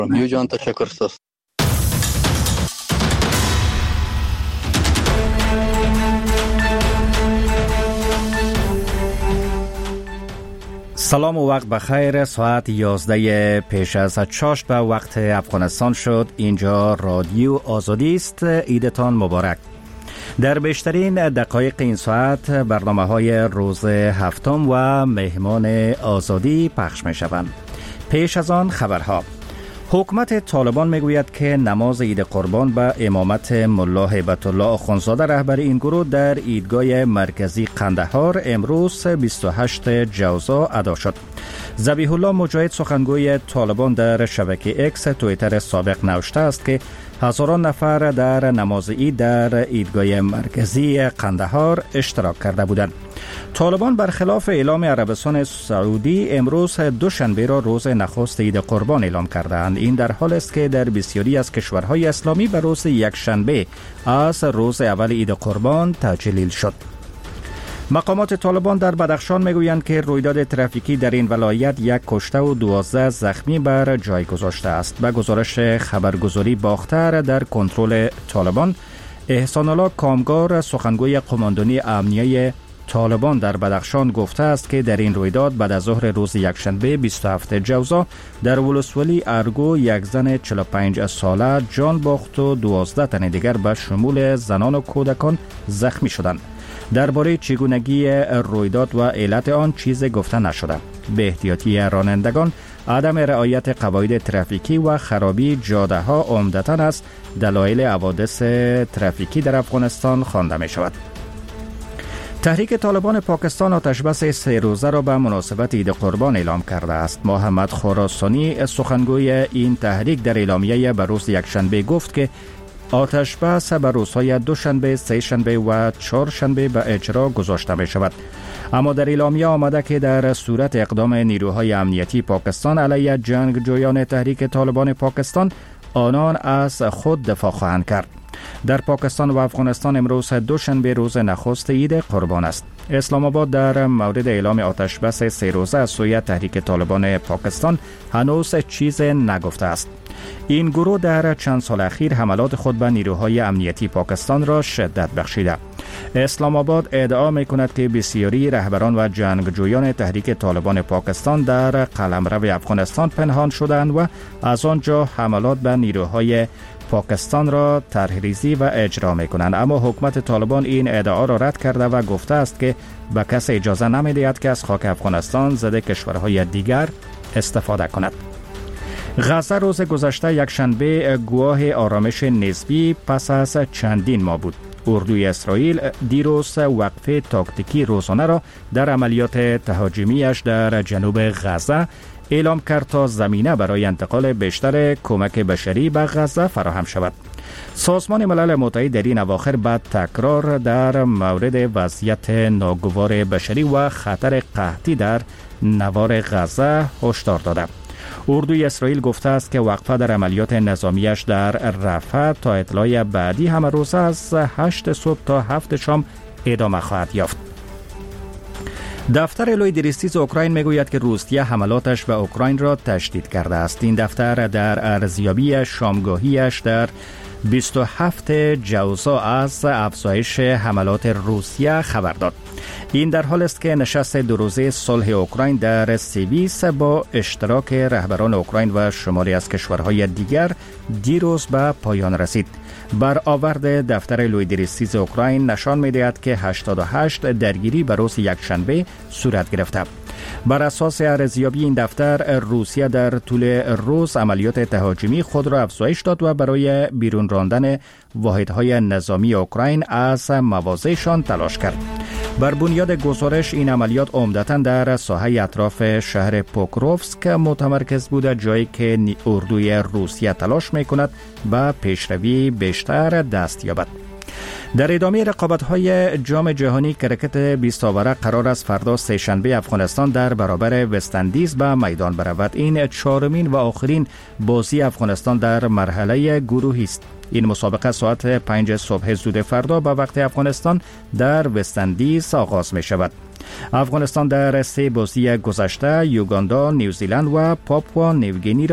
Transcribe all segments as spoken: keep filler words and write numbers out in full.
میو جان تشکر است. سلام و وقت بخیر. ساعت یازده پیش از چاشت به وقت افغانستان شد. اینجا رادیو آزادی است. عیدتان مبارک. در بیشترین دقایق این ساعت برنامه های روز هفتم و مهمان آزادی پخش می شوند. پیش از آن خبرها. حکومت طالبان میگوید که نماز عید قربان به امامت ملا هیبت الله آخوندزاده رهبر این گروه در عیدگاه مرکزی قندهار امروز بیست و هشتم جوزا ادا شد. ذبیح الله مجاهد سخنگوی طالبان در شبکه اکس توییتر سابق نوشته است که هزاران نفر در نماز عید در عیدگاه مرکزی قندهار اشتراک کرده بودند. طالبان برخلاف اعلام عربستان سعودی امروز دوشنبه را روز نخست عید قربان اعلام کردند. این در حال است که در بسیاری از کشورهای اسلامی به روز یکشنبه از روز اول عید قربان تجلیل شد. مقامات طالبان در بدخشان میگویند که رویداد ترافیکی در این ولایت یک کشته و دوازده زخمی بر جای گذاشته است. به گزارش خبرگزاری باختر در کنترل طالبان، احسان الله کامگار سخنگوی قماندانی امنیه طالبان در بدخشان گفته است که در این رویداد بعد از ظهر روز یکشنبه بیست و هفتم جوزا در ولسوالی ارگو یک زن چهل و پنج ساله جان باخت و دوازده تن دیگر به شمول زنان و کودکان زخمی شدند. درباره چگونگی رویداد و علت آن چیز گفته نشده. به احتیاطی رانندگان، عدم رعایت قواعد ترافیکی و خرابی جاده ها عمدتاً از دلایل حوادث ترافیکی در افغانستان خوانده می شود. تحریک طالبان پاکستان آتشبس سه روزه را به مناسبت عید قربان اعلام کرده است. محمد خراسانی سخنگوی این تحریک در اعلامیه به روز یکشنبه گفت که آتشبس به روزهای دوشنبه، سه شنبه و چهارشنبه به اجرا گذاشته می شود. اما در اعلامیه آمده که در صورت اقدام نیروهای امنیتی پاکستان علیه جنگجویان تحریک طالبان پاکستان، آنان از خود دفاع خواهند کرد. در پاکستان و افغانستان امروز دوشنبه روز نخست عید قربان است. اسلام آباد در مورد اعلام آتشبس سه روزه از سوی تحریک طالبان پاکستان هنوز چیز نگفته است. این گروه در چند سال اخیر حملات خود به نیروهای امنیتی پاکستان را شدت بخشیده. اسلام آباد ادعا می کند که بسیاری رهبران و جنگجویان تحریک طالبان پاکستان در قلمرو افغانستان پنهان شدند و از آنجا حملات به نیروهای پاکستان را طرح‌ریزی و اجرا می کنند. اما حکومت طالبان این ادعا را رد کرده و گفته است که به کس اجازه نمی دهد که از خاک افغانستان ضد کشورهای دیگر استفاده کند. غزه روز گذشته یکشنبه گواه آرامش نسبی پس از چندین ماه بود. اردوی اسرائیل دیروز وقفه تاکتیکی روزانه را در عملیات تهاجمیش در جنوب غزه اعلام کرد تا زمینه برای انتقال بیشتر کمک بشری به غزه فراهم شود. سازمان ملل متحد در این اواخر بعد تکرار در مورد وضعیت ناگوار بشری و خطر قحطی در نوار غزه هشدار داده. اردوی اسرائیل گفته است که وقفه در عملیات نظامیش در رفح تا اطلاع بعدی همه روز از هشت صبح تا هفت شام ادامه خواهد یافت. دفتر لویدریستیز اوکراین میگوید که روسیه حملاتش به اوکراین را تشدید کرده است. این دفتر در ارزیابی شامگاهیش در بیست و هفتم جوزا از افزایش حملات روسیه خبر داد. این در حال است که نشست دو روزه صلح اوکراین در سیویس با اشتراک رهبران اوکراین و شماری از کشورهای دیگر دیروز به پایان رسید. برآورد دفتر لویدریستیز اوکراین نشان می‌دهد که هشتاد و هشت درگیری به روز یکشنبه صورت گرفته. بر اساس ارزیابی این دفتر، روسیه در طول روز عملیات تهاجمی خود را افزایش داد و برای بیرون راندن واحدهای نظامی اوکراین از مواضعشان تلاش کرد. بر بنیاد گزارش این عملیات عمدتاً در ساحه اطراف شهر پوکروفسک متمرکز بود، جایی که اردوی روسیه تلاش می‌کند به پیشروی بیشتر دست یابد. در ادامه رقابت‌های جام جهانی کرکت بیست آوره قرار است فردا سه شنبه افغانستان در برابر وست‌اندیز به میدان برود. این چهارمین و آخرین بازی افغانستان در مرحله گروهی است. این مسابقه ساعت پنج صبح زود فردا به وقت افغانستان در وست‌اندیز آغاز می شود. افغانستان در سه بازی گذشته یوگاندا، نیوزیلند و پاپوا نیوگینی را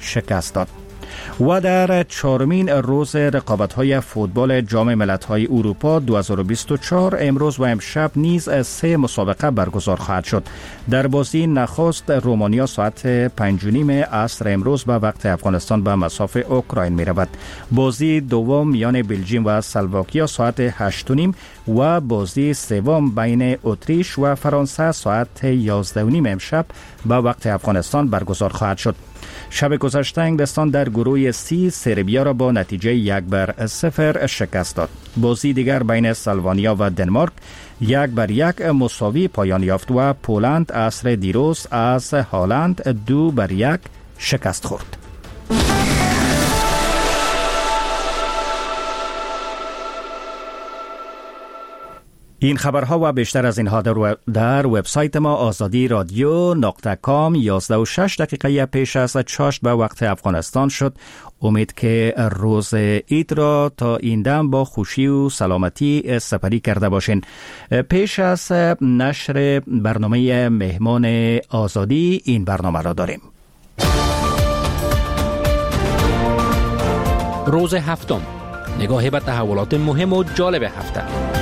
شکست داد. و در چهارمین روز رقابت‌های فوتبال جام ملت‌های اروپا دو هزار و بیست و چهار امروز و امشب نیز سه مسابقه برگزار خواهد شد. در بازی نخست رومانیا ساعت پنج و نیم عصر امروز به وقت افغانستان به مصاف اوکراین می‌رود. بازی دوم میان بلژیم و اسلواکیا ساعت هشت و نیم و بازی سوم بین اتریش و فرانسه ساعت یازده و نیم امشب به وقت افغانستان برگزار خواهد شد. شب گذشته انگلستان در گروه سی سربیا را با نتیجه یک بر صفر شکست داد. بازی دیگر بین اسلوونیا و دنمارک یک بر یک مساوی پایان یافت و پولند عصر دیروز از هلند دو بر یک شکست خورد. این خبرها و بیشتر از اینها در, در وبسایت ما آزادی رادیو نقطه کام یازده و شش دقیقه پیش از چاشت به وقت افغانستان شد. امید که روز عید را تا این دم با خوشی و سلامتی سپری کرده باشین. پیش از نشر برنامه مهمان آزادی این برنامه را داریم. روز هفتم، نگاهی به تحولات مهم و جالب هفته.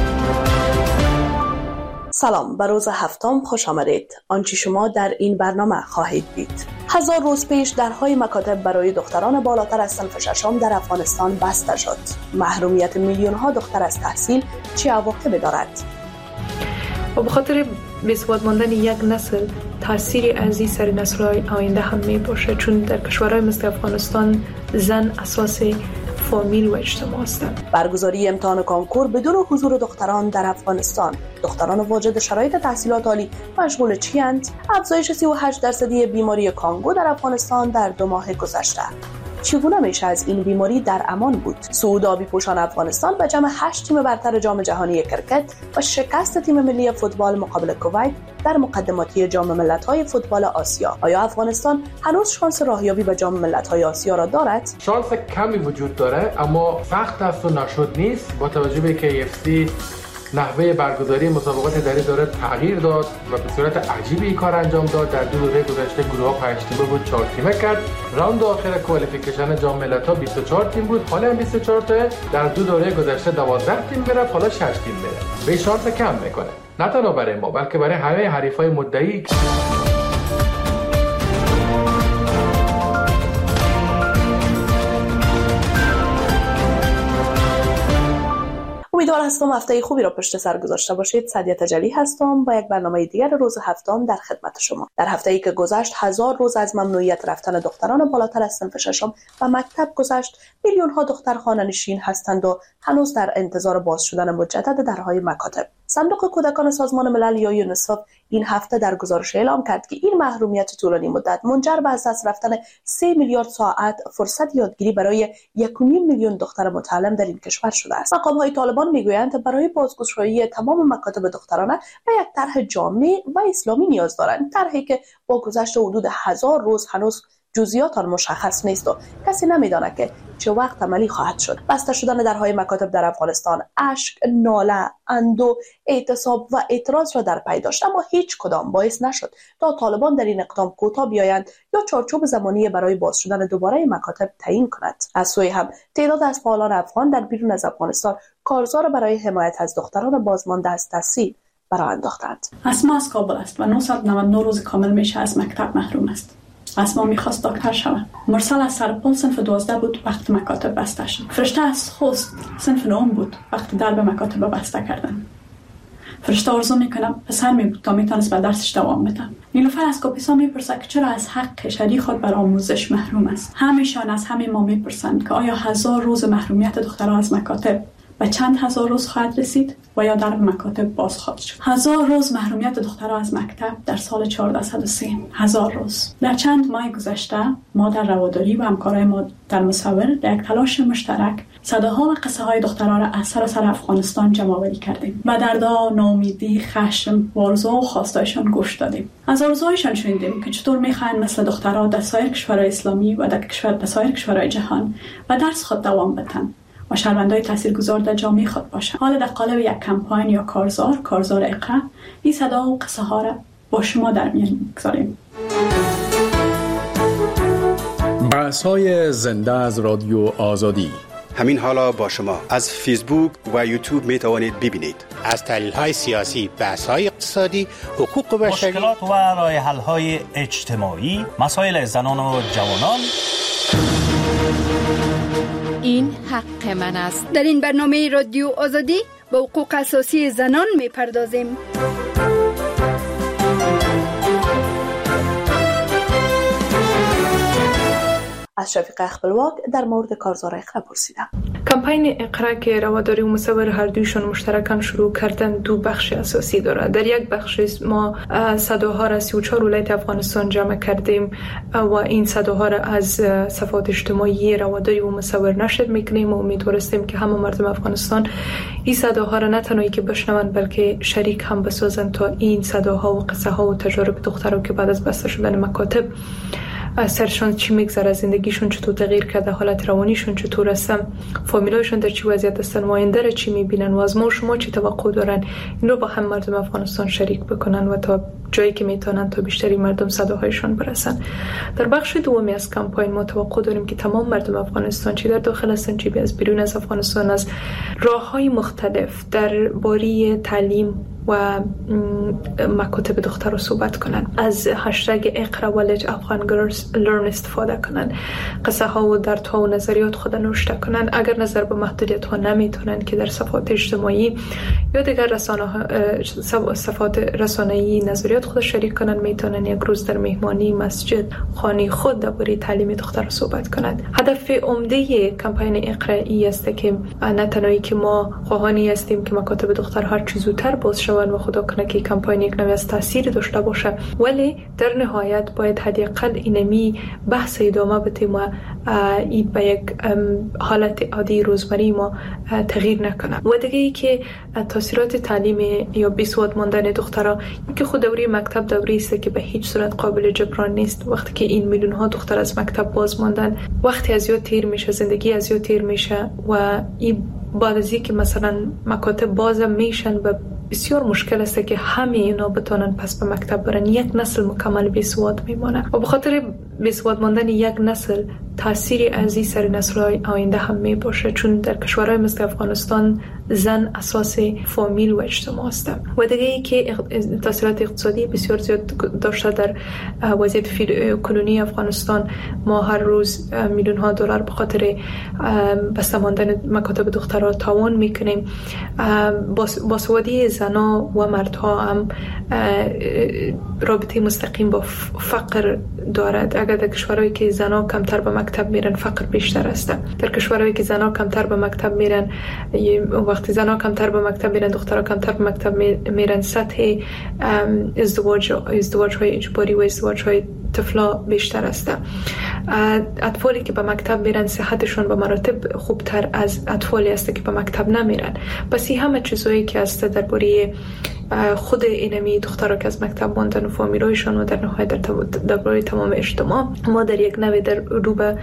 سلام، به روز هفتم خوش آمدید. آنچه شما در این برنامه خواهید دید: هزار روز پیش درهای مکاتب برای دختران بالاتر از صنف ششم در افغانستان بسته شد. محرومیت میلیون ها دختر از تحصیل چه عواقبی دارد؟ و به خاطر بی‌ثبات ماندن یک نسل تاثیری عظیم سر نسل‌های آینده هم می باشه، چون در کشورهای مثل افغانستان زن اساس فامیل و اجتماع هستند. برگزاری امتحان کنکور بدون حضور دختران در افغانستان. دختران واجد شرایط تحصیلات عالی مشغول چی اند؟ افزایش سی و هشت درصدی بیماری کانگو در افغانستان در دو ماه گذشته. چگونه میشه از این بیماری در امان بود؟ صعود آبی پوشان افغانستان به جمع هشت تیم برتر جام جهانی کرکت و شکست تیم ملی فوتبال مقابل کویت در مقدماتی جام ملت‌های فوتبال آسیا. آیا افغانستان هنوز شانس راهیابی به جام ملت‌های آسیا را دارد؟ شانس کمی وجود داره، اما سخت است و نشد نیست. با توجه به که ای اف سی نحوه برگزاری مسابقات در این دوره تغییر داد و به صورت عجیبی این کار انجام داد. در دو دوره گذشته گروه ها پنج تیمه بود، چهار تیمه کرد. راوند آخر کوالیفیکیشن جام ملت‌ها بیست و چهار تیم بود، حالا هم بیست و چهار تا. در دو دوره گذشته دوازده تیم میرفت، حالا شش تیم میره. به شانس کم میکنه، نه تنها برای ما بلکه برای همه حریفای مدعی. امیدوار هستم هفته خوبی را پشت سر گذاشته باشید. سعدیه تجلی هستم با یک برنامه دیگر روز هفتم در خدمت شما. در هفته‌ای که گذشت هزار روز از ممنوعیت رفتن دختران بالاتر از صنف ششم و مکتب گذشت. میلیون ها دختر خانه‌نشین هستند و هنوز در انتظار باز شدن مجدد درهای مکاتب. صندوق کودکان سازمان ملل یا یونیسف این هفته در گزارش اعلام کرد که این محرومیت طولانی مدت منجر به از دست رفتن سه میلیارد ساعت فرصت یادگیری برای یک و نیم میلیون دختر متعلم در این کشور شده است. مقام‌های طالبان میگویند برای بازگشایی تمام مکاتب دخترانه به یک طرح جامع و اسلامی نیاز دارند، طرحی که با گذشت حدود هزار روز هنوز جزئیات آن مشخص نیست و کسی نمیداند که چه وقت عملی خواهد شد. بسته شدن درهای مکاتب در افغانستان اشک، ناله، اندو، اعتصاب و اعتراض را در پی داشت، اما هیچ کدام باعث نشد تا طالبان در این اقدام کوتاه بیایند یا چارچوب زمانی برای باز شدن دوباره مکاتب تعیین کند. از سوی هم تعداد از فعالان افغان در بیرون از افغانستان کارزار برای حمایت از دختران بازمانده از تحصیل برآ انداختند. اسما از کابل است و نهصد و نود و نه روز کامل میشه از مکتب محروم است. اسما میخواست دکتر شود. مرسل از سرپل صنف دوازده بود وقت مکاتب بسته شد. فرشته از خوست صنف نهم بود وقت درب مکاتب بسته کردن. فرشته آرزو میکنم پسر می بود تا میتونست به درسش دوام بده. نیلوفر از کاپیسا میپرسد که چرا از حق شری خود بر آموزش محروم است. همیشان از همه ما میپرسند که آیا هزار روز محرومیت دخترها از مکاتب و چند هزار روز خواهد رسید و یا درب مکاتب باز خواهد شد. هزار روز محرومیت دخترها از مکتب در سال چهارصد و سه. هزار روز. در چند ماه گذشته ما در رواداری و همکارای ما در مصور در یک تلاش مشترک صداها و قصه های دخترها را از سراسر افغانستان جمع آوری کردیم. به دردها، ناامیدی، خشم، آرزوها و خواستایشان گوش دادیم. از آرزوهایشان شنیدیم که چطور میخواهند مثل دخترها در سایر کشورهای اسلامی و در کشور در سایر کشورهای جهان و درس خود دوام بدن و شهروندای تاثیرگذار در جامعه خود باشند. حالا در قالب یک کمپاین یا کارزار، کارزار اقرا، این صدا و قصه ها را با شما در میان میگذاریم. بحث‌های زنده از رادیو آزادی. همین حالا با شما از فیسبوک و یوتیوب می توانید ببینید. از تحلیل‌های سیاسی، بحث‌های اقتصادی، حقوق بشری، مشکلات و راه حل‌های اجتماعی، مسائل زنان و جوانان. این حق من است. در این برنامه رادیو آزادی به حقوق اساسی زنان می‌پردازیم. از شفیق اخبلواک در مورد کارزار اقرا پرسیدم. کمپین اقرا که رواداری و مصور هر دویشون مشترکاً شروع کردن دو بخش اساسی داره. در یک بخش ما صداها را سی و چهار ولایت افغانستان جمع کردیم و این صداها را از صفحات اجتماعی رواداری و مصور نشر میکنیم و امیدواریم که همه مردم افغانستان این صداها را نه تنهایی که بشنوند بلکه شریک هم بسازند تا این صداها و قصه ها و تجارب دخترها که بعد از بسته شدن مکاتب سرشان چی میگذره، زندگیشون چطور تغییر کرده، حالت روانیشون چطور است، فامیلایشون در چی وضعیت هستن، آینده را چی میبینن و از ما شما چی توقع دارن، این رو با هم مردم افغانستان شریک بکنن و تا جایی که میتونن تا بیشتری مردم صداهایشان برسن. در بخش دومی از کمپین ما توقع داریم که تمام مردم افغانستان چی در داخل هستن چی از بیرون از افغانستان از راههای مختلف در باری تعلیم و مکاتب دختر رو صحبت کنن، از هشتگ اقرا و لج افغان گرلز لرن استفاده کنن، قصه ها و دردها و نظریات خود نوشته کنن. اگر نظر به محدودیت ها نمیتونن که در صفحات اجتماعی یا دیگر رسانه ها صفحات رسانه‌ای نظریات خود شریک کنن، میتونن یک روز در مهمانی مسجد خانه خود درباره تعلیم دختر رو صحبت کنند. هدف عمده کمپین اقرا ای است که نه تنهایی که ما خواهانی هستیم که مکاتب دختر هر چه زودتر باز شوند و خدا کنه که کمپین یک نوع از تاثیر داشته باشه، ولی در نهایت باید حداقل اینمی بحث ادامه بدیم و این به یک حالت عادی روزمره ما تغییر نکنه. و دیگه ای که تاثیرات تعلیم یا بیسواد ماندن دخترها که خود دوره مکتب دوره است که به هیچ صورت قابل جبران نیست. وقتی که این میلیون ها دختر از مکتب باز ماندن، وقتی از یاد تیر میشه، زندگی از یاد تیر میشه و این بعد از اینکه مثلا مکاتب باز میشن و بسیار مشکل است که همه اینا بتونن پس به مکتب برن، یک نسل مکمل بیسواد میمونه و به خاطر بیسواد ماندن یک نسل تأثیری از این سر نسل‌های آینده هم میباشه، چون در کشورهای مثل افغانستان زن اساس فامیل و اجتماع است. و دیگه ای که تاثیرات اقتصادی بسیار زیاد داشته در وضعیت کنونی افغانستان. ما هر روز میلیون ها دلار به خاطر بسته ماندن مکاتب دخترها تاوان میکنیم. باسوادی زنا و مردها هم رابطه مستقیم با فقر دارد. اگر در کشورهایی که زنا کمتر به مکتب میرن فقر بیشتر است. در کشورهایی که زنا کمتر به مکتب میرن، وقتی زنا کمتر به مکتب میرن دخترها کمتر به مکتب میرن، سطح ازدواج ازدواج های اجباری و ازدواج های طفلا بیشتر است. اطفالی که به مکتب میرن صحتشون به مراتب خوبتر از اطفالی است که به مکتب نمیرن. پس این همه چیزایی که است درباره خود اینمی دخترها که از مکتب ماندن و فامیلایشان و در نهایت در درباره تمام اجتماع ما در یک نوع در رو به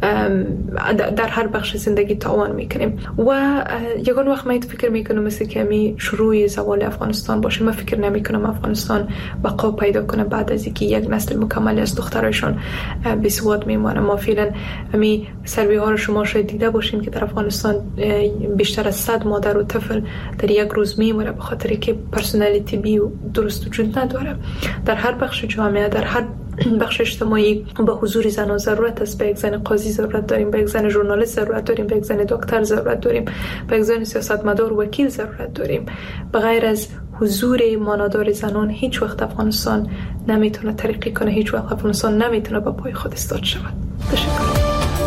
در هر بخش زندگی تاوان میکنیم. و یگان وقت من فکر میکنم مثل که می شروع زوال افغانستان باشه. من فکر نمیکنم افغانستان بقا پیدا کنه بعد از اینکه یک نسل مکمل از دخترایشان بیسواد میمونه. ما فعلا می سروی ها رو شما شاید دیده باشین که در افغانستان بیشتر از صد مادر و طفل در یک روز میمونه به خاطر که پرسنل طبی درست وجود نداره. در هر بخش جامعه، در هر بخش اجتماعی به حضور زن ضرورت است. به یک زن قاضی ضرورت داریم، به یک زن ژورنالیست ضرورت داریم، به یک زن دکتر ضرورت داریم، به یک زن سیاستمدار وکیل ضرورت داریم. بغیر از حضور مانادار زنان هیچ وقت افغانستان نمیتونه ترقی کنه، هیچ وقت افغانستان نمیتونه با پای خود ایستاد شود. تشکر.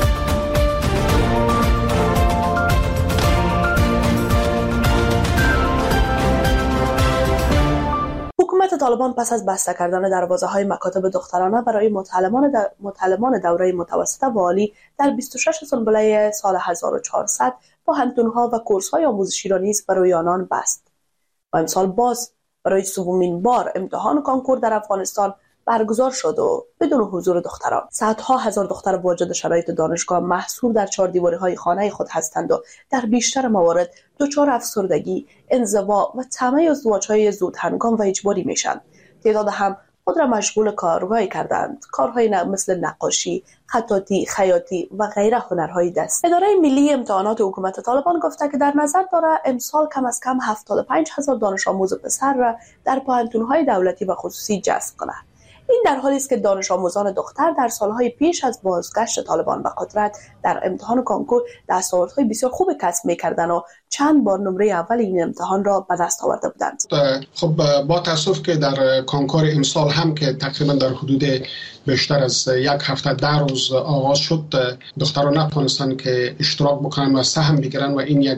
حکومت طالبان پس از بسته کردن دروازه‌های مکاتب دخترانه برای متعلمان در متعلمان دوره متوسطه و عالی در بیست و شش سنبله سال هزار و چهارصد با همتونها و کورس‌های آموزشی را نیز برای آنان بست و امسال باز برای سومین بار امتحان کانکور در افغانستان برگزار شد و بدون حضور دختران. صدها هزار دختر واجد شرایط دانشگاه محصور در چهار دیواره‌های خانه خود هستند و در بیشتر موارد دچار افسردگی، انزوا و طمع ازدواج‌های زود هنگام و اجباری میشن. تعداد هم خود را مشغول کارهایی کردند، کارهای مثل نقاشی، خطاطی، خیاطی و غیره هنرهای دست. اداره ملی امتحانات حکومت طالبان گفته که در نظر داره امسال کم از کم هفتاد و پنج هزار دانش آموز پسر را در پوهنتون‌های دولتی و خصوصی جذب کند. این در حالی است که دانش آموزان دختر در سالهای پیش از بازگشت طالبان به قدرت در امتحان کنکور دستاوردهای بسیار خوب کسب می‌کردند و چند بار نمره اول این امتحان را به دست آورده بودند. خب با تاسف که در کنکور امسال هم که تقریبا در حدود بیشتر از یک هفته ده روز آغاز شد، دختران نتونستند که اشتراک بکنن و سهم بگیرن و این یک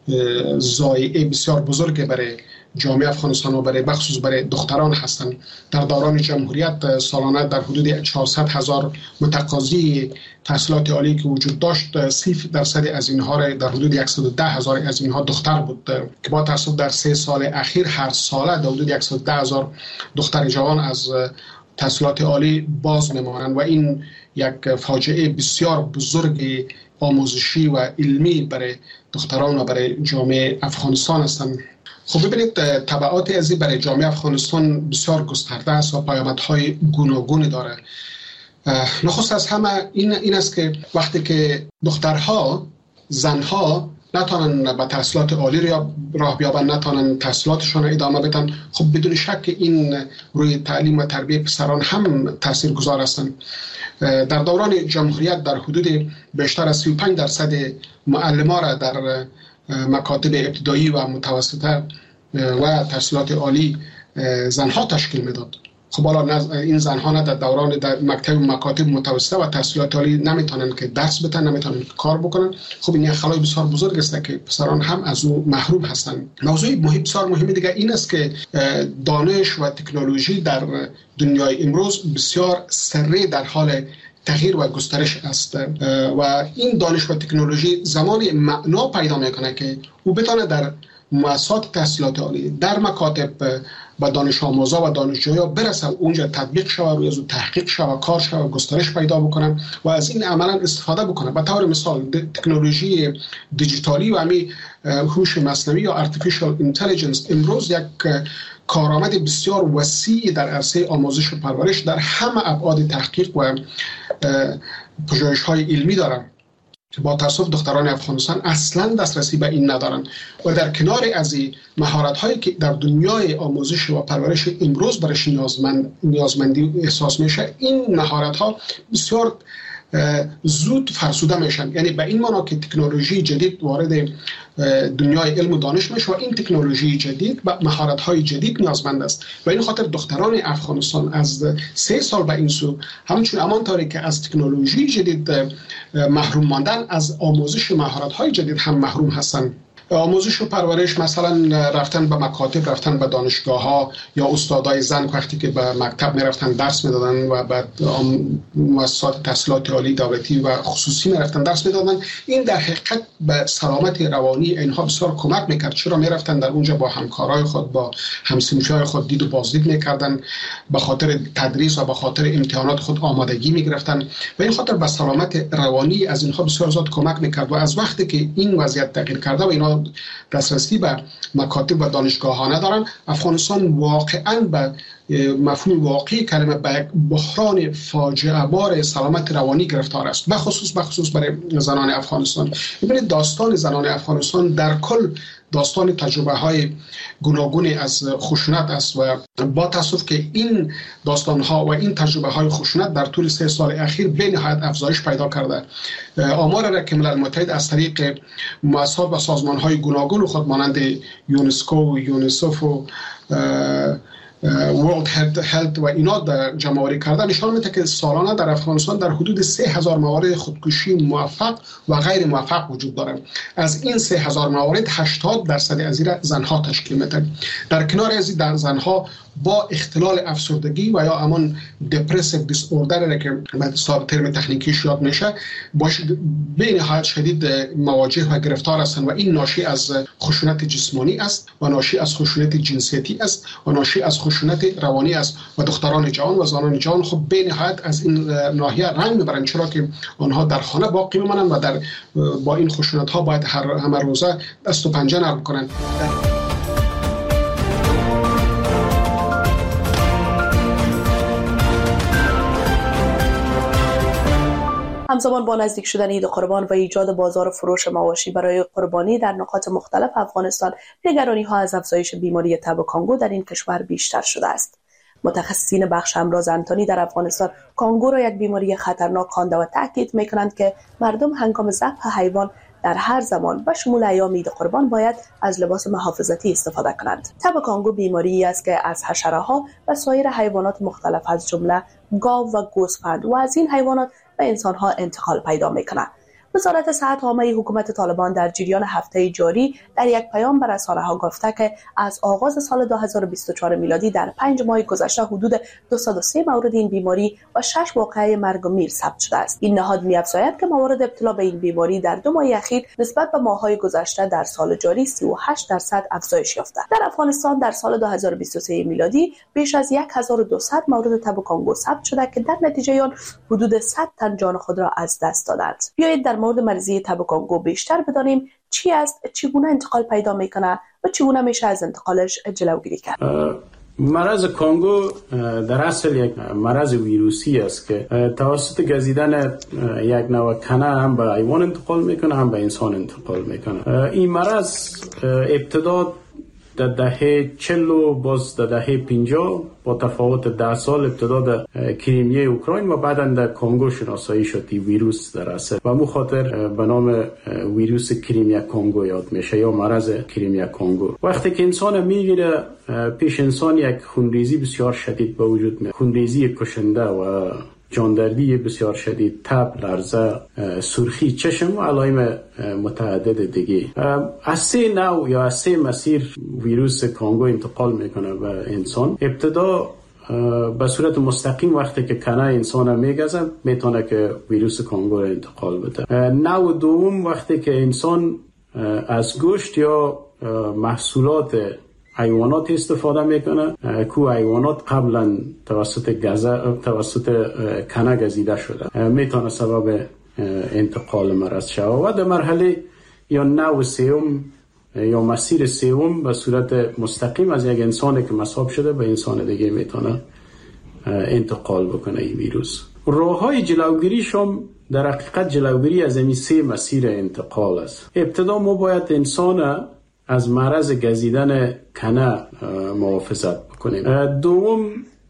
ضایعه بسیار بزرگ برای جامعه افغانستان و برای بخصوص برای دختران هستند. در دوران جمهوریت سالانه در حدود چهارصد هزار متقاضی تحصیلات عالی که وجود داشت، سی درصد از اینها را در حدود صد و ده هزار از اینها دختر بود که با تاسف در سه سال اخیر هر ساله در حدود صد و ده هزار دختر جوان از تحصیلات عالی باز میمانند و این یک فاجعه بسیار بزرگ آموزشی و علمی برای دختران و برای جامعه افغانستان هستند. خب ببینید تبعات ازی برای جامعه افغانستان بسیار گسترده است و پیامدهای گوناگونی داره. نخست از همه این این است که وقتی که دخترها، زنها نتونن به تحصیلات عالی راه بیابن، نتونن تحصیلاتشون را ادامه بدن، خب بدون شک این روی تعلیم و تربیت پسران هم تاثیرگذار هستند. در دوران جمهوریت در حدود بیشتر از سی و پنج درصد معلمان را در مکاتب ابتدایی و متوسطه و تحصیلات عالی زنها تشکیل میداد. خب حالا این زنها نه در دوران در مکتب مکاتب متوسطه و تحصیلات عالی نمیتونن که درس بدن، نمیتونن کار بکنن. خب این یک خلای بسیار بزرگ است که پسران هم از او محروم هستند. موضوع مهم بسیار مهمی دیگه این است که دانش و تکنولوژی در دنیای امروز بسیار سریع در حال تغییر و گسترش است و این دانش و تکنولوژی زمانی معنا پیدا میکنه که او بتونه در مؤسسات تحصیلات عالی، در مکاتب با دانش آموزا و دانشجویا برسه، اونجا تطبیق شود، روی از تحقیق شود، کار شود، گسترش پیدا بکنن و از این عملا استفاده بکنن. به طور مثال تکنولوژی دیجیتالی و امی هوش مصنوعی یا artificial intelligence امروز یک کارآمد بسیار وسیع در عرصه آموزش و پرورش در همه ابعاد تحقیق و پژوهش‌های علمی دارند. با تاسف دختران افغانستان اصلا دسترسی به این ندارند و در کنار از این مهارت‌هایی که در دنیای آموزش و پرورش امروز برایش نیازمند نیازمندی احساس میشه، این مهارت‌ها بسیار زود فرسوده میشن. یعنی به این معنا که تکنولوژی جدید وارد دنیای علم و دانش میشه و این تکنولوژی جدید به مهارت‌های جدید نیازمند است و این خاطر دختران افغانستان از سه سال به این سو همچون امان طوری که از تکنولوژی جدید محروم ماندن، از آموزش مهارت‌های جدید هم محروم هستند. آموزش و پرورش مثلا رفتن به مکاتب، رفتن به دانشگاه ها یا استادای زن وقتی که به مکتب میرفتن درس میدادن و بعد مؤسسات تحصیلات عالی دولتی و خصوصی میرفتن درس میدادن، این در حقیقت به سلامت روانی اینها بسیار کمک میکرد. چرا میرفتن در اونجا با همکارای خود، با همسنفیای خود دید و بازدید میکردن، به خاطر تدریس و به خاطر امتحانات خود آمادگی میگرفتن و این خاطر به سلامت روانی از اینها بسیار زیاد کمک میکرد. و از وقتی که این وضعیت تغییر کرده و اینا دسترسی به مکاتب و دانشگاه ها ندارن، افغانستان واقعا به مفهوم واقعی کلمه به یک بحران فاجعه بار سلامت روانی گرفتار است، به خصوص به خصوص برای زنان افغانستان. ببینید داستان زنان افغانستان در کل داستان تجربه های گوناگونی از خشونت است و با تاسف که این داستان ها و این تجربه های خشونت در طول سه سال اخیر به نهایت افزایش پیدا کرده. آمار را که ملل متحد از طریق مؤسسات و سازمان های گوناگون خود مانند یونسکو و یونیسف و World Health و اینا جمع‌آوری کرده نشان میده که سالانه در افغانستان در حدود سه هزار موارد خودکشی موفق و غیر موفق وجود داره. از این سه هزار موارد هشتاد درصد از این زنها تشکیل میده. در کنار از این در زنها با اختلال افسردگی و یا همان دپرسیو دیس اوردر که به ترم تکنیکیش یاد میشه باش به نهایت شدید مواجه و گرفتار هستند و این ناشی از خشونت جسمانی است و ناشی از خشونت جنسیتی است و ناشی از خشونت روانی است و دختران جوان و زنان جوان خب به نهایت از این ناحیه رنج میبرند، چرا که آنها در خانه باقی میمانند و در با این خشونت ها باید هر همه روزه دست و پنجه نرم کنند. همزمان با نزدیک شدن عید قربان و ایجاد بازار فروش مواشی برای قربانی در نقاط مختلف افغانستان، نگرانی‌ها از افزایش بیماری تب کانگو در این کشور بیشتر شده است. متخصصین بخش امراض انتانی در افغانستان کانگو را یک بیماری خطرناک خوانده و تاکید می‌کنند که مردم هنگام ذبح حیوان در هر زمان و شمول ایام عید قربان باید از لباس محافظتی استفاده کنند. تب کانگو بیماری است که از حشره‌ها و سایر حیوانات مختلف از جمله گاو و گوسفند و از این حیوانات به انسان‌ها انتقال پیدا می‌کند. وزارت صحت عامه حکومت طالبان در جریان هفته جاری در یک پیام به رسانه‌ها گفته که از آغاز سال دو هزار و بیست و چهار میلادی در پنج ماه گذشته حدود دویست و سه مورد این بیماری و شش واقعه مرگ و میر ثبت شده است. این نهاد می‌افزاید که موارد ابتلا به این بیماری در دو ماه اخیر نسبت به ماه‌های گذشته در سال جاری سی و هشت درصد افزایش یافته. در افغانستان در سال دو هزار و بیست و سه میلادی بیش از هزار و دویست مورد تب کانگو ثبت شده که در نتیجه آن حدود صد تن جان خود را از دست دادند. بیایید در مورد مریضی تب کانگو بیشتر بدانیم. چی است، چگونه انتقال پیدا میکنه و چگونه میشه از انتقالش جلوگیری کرد؟ مرض کانگو در اصل یک مرض ویروسی است که توسط گزیدن یک نوع کنه هم به حیوان انتقال میکنه هم به انسان انتقال میکنه. این مرض ابتدا در دهه چهل و باز در دهه پنجاه با تفاوت ده سال ابتدا در کریمیه اوکراین و بعدا در کانگو شناسایی شد این ویروس در اصل و مو خاطر به نام ویروس کریمیه کانگو یاد میشه یا مرض کریمیه کانگو. وقتی که انسان میگیره پیش انسان یک خونریزی بسیار شدید به وجود میاد، خونریزی کشنده و جاندردی بسیار شدید، تب، لرزه، سرخی چشم و علائم متعدد دیگه. از سه نوع یا از سه مسیر ویروس کانگو انتقال میکنه به انسان. ابتدا به صورت مستقیم وقتی که کنه انسان میگزه میتونه که ویروس کانگو را انتقال بده. نوع دوم وقتی که انسان از گوشت یا محصولات حیوانات استفاده میکنه که حیوانات قبلا توسط گزه توسط کنه گزیده شده میتونه سبب انتقال مرض شود. و در مرحله یا نوع سوم یا مسیر سوم به صورت مستقیم از یک انسانی که مصاب شده به انسان دیگه میتونه انتقال بکنه این ویروس. راههای جلوگیریش هم در حقیقت جلوگیری از این سه مسیر انتقال است. ابتدا ما باید انسان از مرض گزیدن کنه محافظت بکنیم. دوم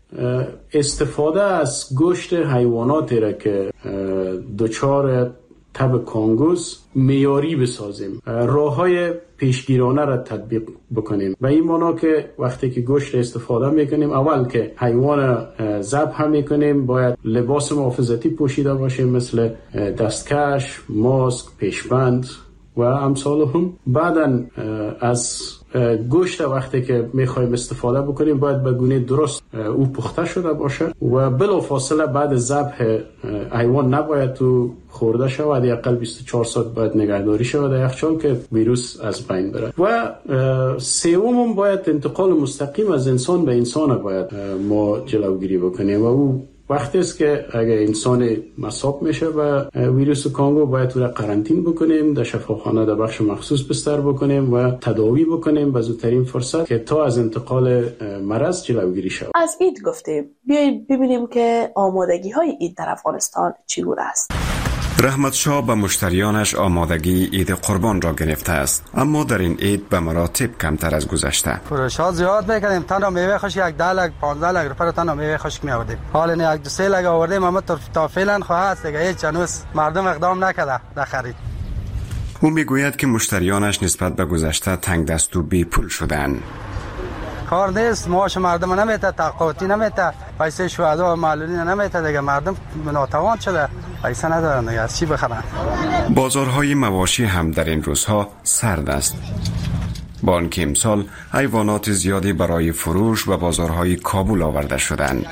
استفاده از گوشت حیواناتی را که دچار تب کانگوس معیاری بسازیم، راههای پیشگیرانه را تطبیق بکنیم. به این معنا که وقتی که گوشت استفاده میکنیم اول که حیوان ذبح میکنیم باید لباس محافظتی پوشیده باشیم مثل دستکش، ماسک، پیشبند و امثال هم. بعداً از گوشت وقتی که میخوایم استفاده بکنیم باید به گونه درست او پخته شده باشه و بلافاصله بعد ذبح حیوان نباید تو خورده شود، حداقل بیست و چهار ساعت باید نگهداری شود در یخچال که ویروس از بین بره. و سوم باید انتقال مستقیم از انسان به انسان باید ما جلوگیری بکنیم و او وقتی است که اگر انسان مصاب میشه به ویروس کانگو باید او را قرنطین بکنیم، در شفاخانه در بخش مخصوص بستر بکنیم و تداوی بکنیم به زودترین فرصت که تا از انتقال مرض جلوگیری شود. از عید گفتیم، بیایید ببینیم که آمادگی های عید در افغانستان چگونه است. رحمت شاه به مشتریانش آمادگی عید قربان را گرفته است، اما در این عید به مراتب کمتر از گذشته. فروشات زیاد میکنیم، تنها میوه خشک یک ده لک پانزده لک روپیه تنها میوه خشک میآوردیم. حالا یک دو سه لک آوردیم اما تا فعلا خواهد است دیگه هیچ هنوز مردم اقدام نکرده در خرید. او میگوید که مشتریانش نسبت به گذشته تنگ دست و بی پول شدند. کار نیست، معاش مردم نمیته، تقاطی نمیته، پیسه شهدا و معلولین نمیته دیگه، مردم ناتوان شده، پیسه ندارن دیگه، از چی بخرن؟ بازارهای مواشی هم در این روزها سرد است. با آنکه امسال حیوانات زیادی برای فروش و بازارهای کابل آورده شدند.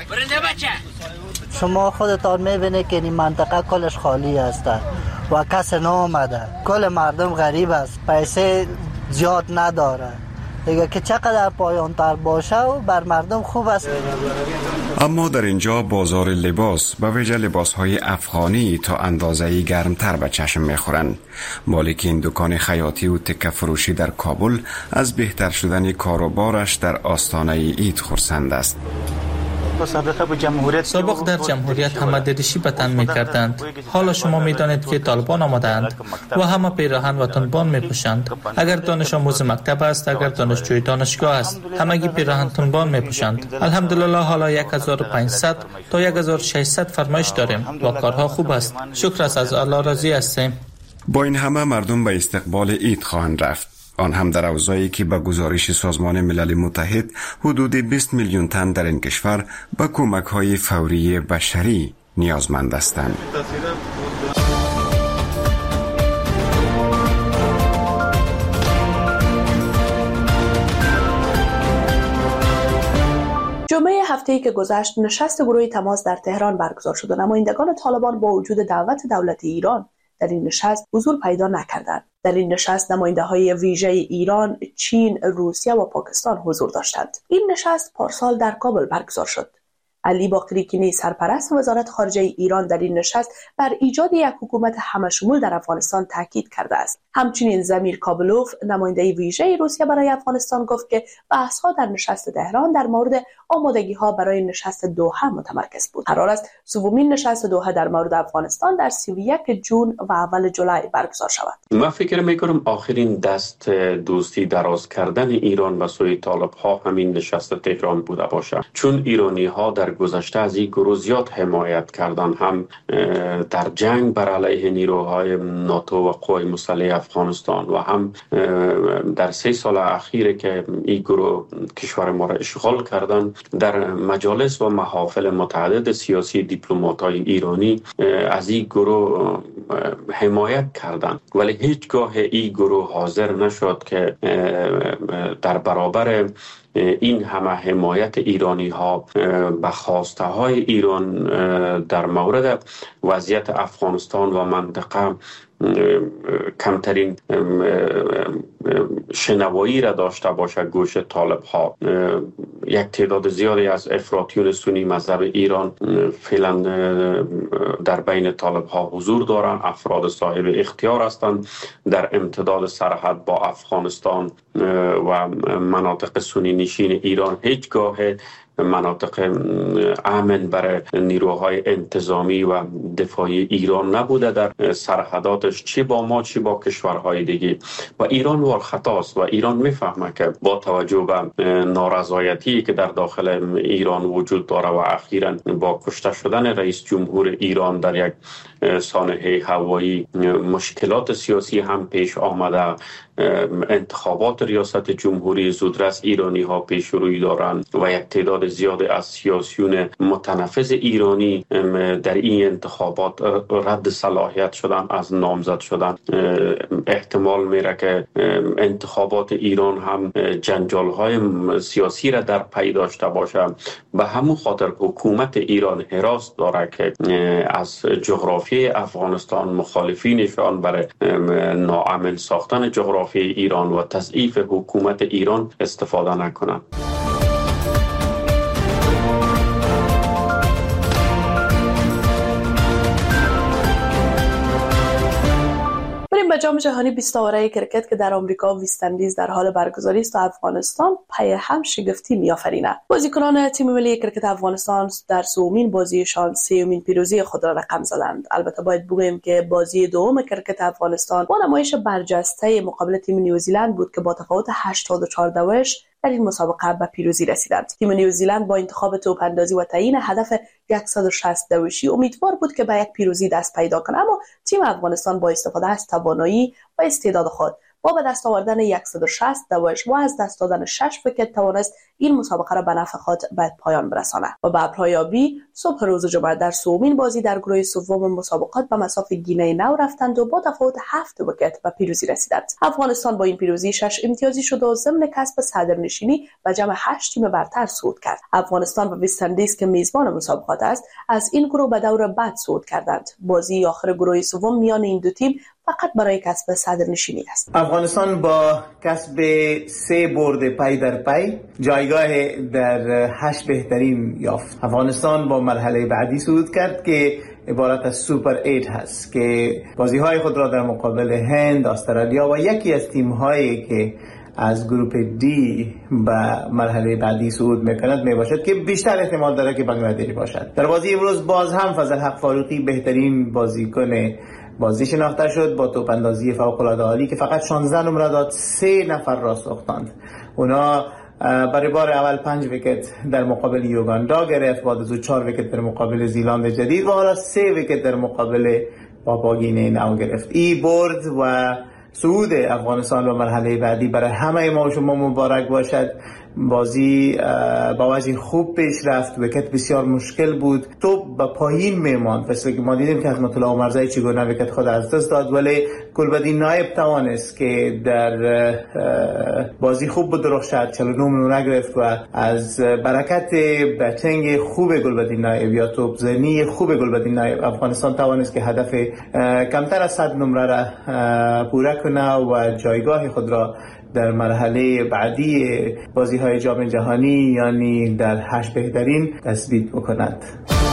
شما خودتان میبینید که این منطقه کلش خالی است و کس نامده، کل مردم غریب است، پیسه زیاد نداره دیگه که چقدر پایان‌تر باشه و بر مردم خوب است. اما در اینجا بازار لباس به ویژه لباس‌های افغانی تا اندازه‌ای گرمتر به چشم می‌خورند. مالک این دکان خیاطی و تکه فروشی در کابل از بهتر شدن کاروبارش در آستانه عید خرسند است. سابق در جمهوریت همه دریشی به تن می‌کردند. حالا شما می‌دانید که طالبان آمدند و همه پیراهن و تنبان می‌پوشند. اگر دانش آموز مکتب است، اگر دانشجوی دانشگاه است، همگی پیراهن تنبان می‌پوشند. الحمدلله حالا هزار و پانصد تا هزار و ششصد فرمایش داریم و کارها خوب است. شکر است، از الله راضی هستیم. با این همه مردم به استقبال عید خواهند رفت، آن هم در اوضاعی که به گزارش سازمان ملل متحد حدود بیست میلیون تن در این کشور به کمک‌های فوری بشری نیازمند هستند. جمعه هفته‌ای که گذشت نشست گروه تماس در تهران برگزار شد و نمایندگان طالبان با وجود دعوت دولت ایران در این نشست حضور پیدا نکردند. در این نشست نماینده‌های ویژه ایران، چین، روسیه و پاکستان حضور داشتند. این نشست پارسال در کابل برگزار شد. علی باقری کنی سرپرست وزارت خارجه ایران در این نشست بر ایجاد یک حکومت همشمول در افغانستان تاکید کرده است. همچنین زمیر کابلوف نماینده ویژه روسیه برای افغانستان گفت که بحث‌ها در نشست تهران در مورد آمادگی‌ها برای نشست دوحه متمرکز بود. قرار است سومین نشست دوحه در مورد افغانستان در سی و یک جون و اول جولای برگزار شود. من فکر می‌کنم آخرین دست دوستی دراز کردن ایران به سوی طالب‌ها همین نشست تهران بوده باشد، چون ایرانی‌ها در گذشته از این گروه زیاد حمایت کردن، هم در جنگ بر علیه نیروهای ناتو و قوای مسلح افغانستان و هم در سه سال اخیر که این گروه کشور ما را اشغال کردن در مجالس و محافل متعدد سیاسی دیپلمات‌های ایرانی از این گروه حمایت کردند، ولی هیچگاه این گروه حاضر نشد که در برابر این همه حمایت ایرانی ها به خواسته های ایران در مورد وضعیت افغانستان و منطقه کمترین شنوایی را داشته باشه گوش طالب ها. یک تعداد زیادی از افراطیون سنی مذهب ایران فعلا در بین طالب ها حضور دارند، افراد صاحب اختیار هستند در امتداد سرحد با افغانستان و مناطق سنی نشین ایران. هیچگاه مناطق امن برای نیروهای انتظامی و دفاعی ایران نبوده در سرحداتش، چی با ما چی با کشورهای دیگه، و ایران وارخطاست و ایران میفهمه که با توجه به نارضایتی که در داخل ایران وجود داره و اخیراً با کشته شدن رئیس جمهور ایران در یک سانحه هوایی مشکلات سیاسی هم پیش آمده. انتخابات ریاست جمهوری زودرس ایرانی ها پیش روی دارند و یک تعداد زیاد از سیاسیون متنفذ ایرانی در این انتخابات رد صلاحیت شدن، از نامزد شدن. احتمال میره که انتخابات ایران هم جنجال های سیاسی را در پی داشته باشه. به همون خاطر حکومت ایران حراس داره که از جغرافی افغانستان مخالفینشان برای ناامن ساختن جغرافی ایران و تضعیف حکومت ایران استفاده نکنند. بریم به جام جهانی بیست آوره کرکت که در آمریکا و وست اندیز در حال برگزاری است و افغانستان پی هم شگفتی می‌آفریند. بازیکنان تیم ملی کرکت افغانستان در سومین بازیشان سومین پیروزی خود را رقم زدند. البته باید بگوییم که بازی دوم کرکت افغانستان با نمایش برجسته مقابل تیم نیوزیلند بود که با تفاوت هشتاد و چهار دوش در این مسابقه به پیروزی رسیدند. تیم نیوزیلند با انتخاب توپ اندازی و تعیین هدف صد و شصت دوشی امیدوار بود که به یک پیروزی دست پیدا کنه، اما تیم افغانستان با استفاده از توانایی و استعداد خود با به دست آوردن صد و شصت دوش و از دست دادن شش ویکت توانست این مسابقه را به نفع خود به پایان برساند و به ابرهای آبی صبح روز جمعه در سومین بازی در گروه سوم مسابقات به مصاف گینه نو رفتند و با تفاوت هفت ویکت به پیروزی رسیدند. افغانستان با این پیروزی شش امتیازی شد و ضمن کسب صدرنشینی و جمع هشت تیم برتر صعود کرد. افغانستان و وست اندیز که میزبان مسابقات است از این گروه به دور بعد صعود کردند. بازی آخر گروه سوم میان این دو تیم فقط برای کسب صدرنشینی است. افغانستان با کسب سه برد پی در پی جایگاه در هشت بهترین یافت. افغانستان با مرحله بعدی صعود کرد که عبارت از سوپر ایت هست که بازی‌های خود را در مقابل هند، استرالیا و یکی از تیم‌هایی که از گروپ دی به مرحله بعدی صعود میکند میباشد که بیشتر احتمال داره که بنگلادش باشد. در بازی امروز باز هم فضل حق فاروقی بهترین بازیکن بازی شناخته شد با توپ اندازی فوق العاده عالی که فقط شانزده نمره داد، سه نفر را ساختند. اونا برای بار اول پنج ویکت در مقابل یوگاندا گرفت، بعد از او چهار ویکت در مقابل زیلند جدید و حالا سه ویکت در مقابل پاپاگینی نو گرفت. ای برد و صعود افغانستان به مرحله بعدی برای همه ما و شما مبارک باشد. بازی با وجه خوب پیش رفت، ویکت بسیار مشکل بود، توپ به پایین میماند، مثل که ما دیدیم که حکمت الله عمرزایی چگونه ویکت خود از دست داد، ولی گلبدین نایب توانست که در بازی خوب بدرخشد، چهل و نه نمره گرفت و از برکت بچنگ خوب گلبدین نایب یا توپ زنی خوب گلبدین نایب افغانستان توانست که هدف کمتر از صد نمره را پوره کنه و جایگاه خود را در مرحله بعدی بازی های جام جهانی یعنی در هشت بهترین تثبیت بکند.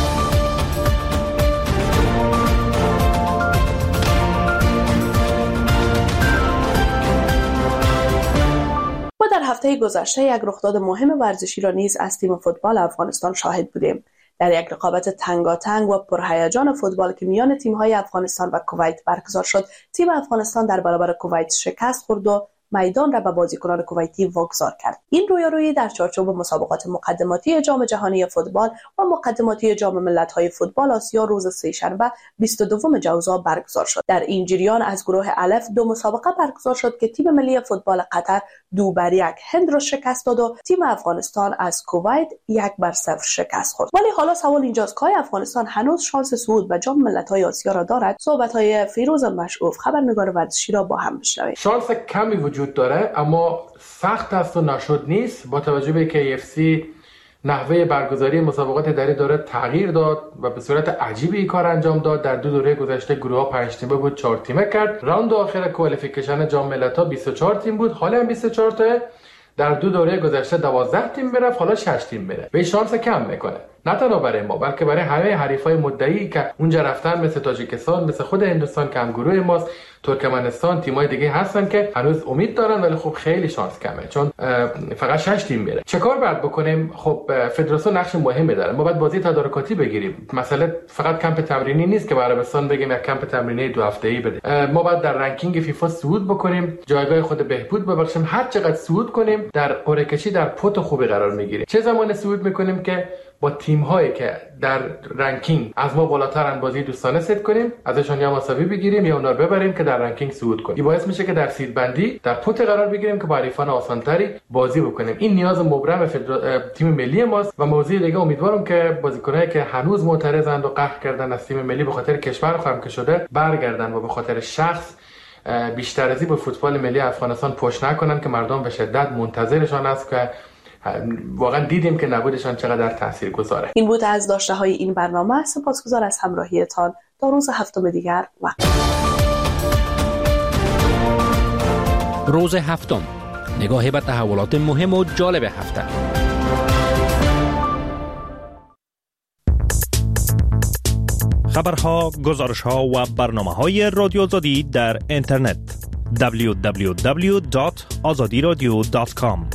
ما در هفته گذشته یک رخداد مهم ورزشی را نیز از تیم فوتبال افغانستان شاهد بودیم. در یک رقابت تنگاتنگ و پرهیجان فوتبال که میان تیم‌های افغانستان و کویت برگزار شد، تیم افغانستان در برابر کویت شکست خورد و میدان را به بازیکنان کویتی واگذار کرد. این رویارویی در چارچوب مسابقات مقدماتی جام جهانی فوتبال و مقدماتی جام ملت‌های فوتبال آسیا روز سه‌شنبه بیست و دوم جوزا برگزار شد. در این جریان از گروه الف دو مسابقه برگزار شد که تیم ملی فوتبال قطر دو بر یک هند را شکست داد و تیم افغانستان از کویت یک بر صفر شکست خورد. ولی حالا سوال اینجاست که افغانستان هنوز شانس صعود به جام ملت‌های آسیا را دارد؟ صحبت‌های فیروز مشعوف خبرنگار ورزشی را با هم بشنویم. شانس کمی وجود داره اما سخت است و نشد نیست. با توجه به که ای اف سی نحوه برگزاری مسابقات در دوره تغییر داد و به صورت عجیبی کار انجام داد. در دو دوره گذشته گروه ها پنج تیمه بود، چهار تیمه کرد. راند آخر کوالیفیکیشن جام ملت‌ها بیست و چهار تیم بود، حالا هم بیست و چهار تا. در دو دوره گذشته دوازده تیم میرفت، حالا شش تیم میره. به شانس کم میکنه، نه تنها برای ما بلکه برای همه حریفای مدعی که اونجا رفتن، مثل تاجیکستان، مثل خود هندوستان که هم گروه ماست، ترکمنستان، تیمای دیگه هستن که هنوز امید دارن ولی خب خیلی شانس کمه چون فقط شش تیم میره. چه کار باید بکنیم؟ خب فدراسیون نقش مهمی داره. ما باید بازی تدارکاتی بگیریم. مثلا فقط کمپ تمرینی نیست که به عربستان بگیم یک کمپ تمرینی دو هفته‌ای بده. ما باید در رنکینگ فیفا صعود بکنیم، جایگاه خود بهبود ببخشیم. هر چقدر صعود کنیم در قرعه کشی در پوت خوبی قرار میگیریم. چه زمان صعود میکنیم که با تیم هایی که در رنکینگ از ما بالاترن بازی دوستانه ست کنیم، ازشان یا مساوی بگیریم یا اونا رو ببریم که در رنکینگ صعود کنیم. این باعث میشه که در سید بندی در پوت قرار بگیریم که با حریفان آسانتری بازی بکنیم. این نیاز مبرم فدرا... تیم ملی ماست. و موضوع دیگه امیدوارم که بازیکنایی که هنوز معترضند و قهر کردن از تیم ملی به خاطر کشور خواهم که شده برگردن و به خاطر شخص بیشتر ازی به فوتبال ملی افغانستان پشت نکنن که مردم به شدت منتظرشان است که واقعا دیدیم که نبودشان چقدر تأثیر گذاره. این بود از داشته های این برنامه. سپاسگزار از همراهیتان. تا روز هفتم دیگر وقت. روز هفتم، نگاه به تحولات مهم و جالب هفته. خبرها، گزارشها و برنامه‌های رادیو آزادی در اینترنت دبلیو دبلیو دبلیو دات آزادی رادیو دات کام.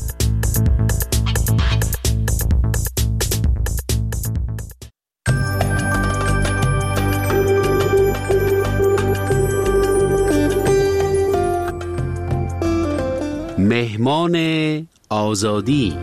مهمان آزادی.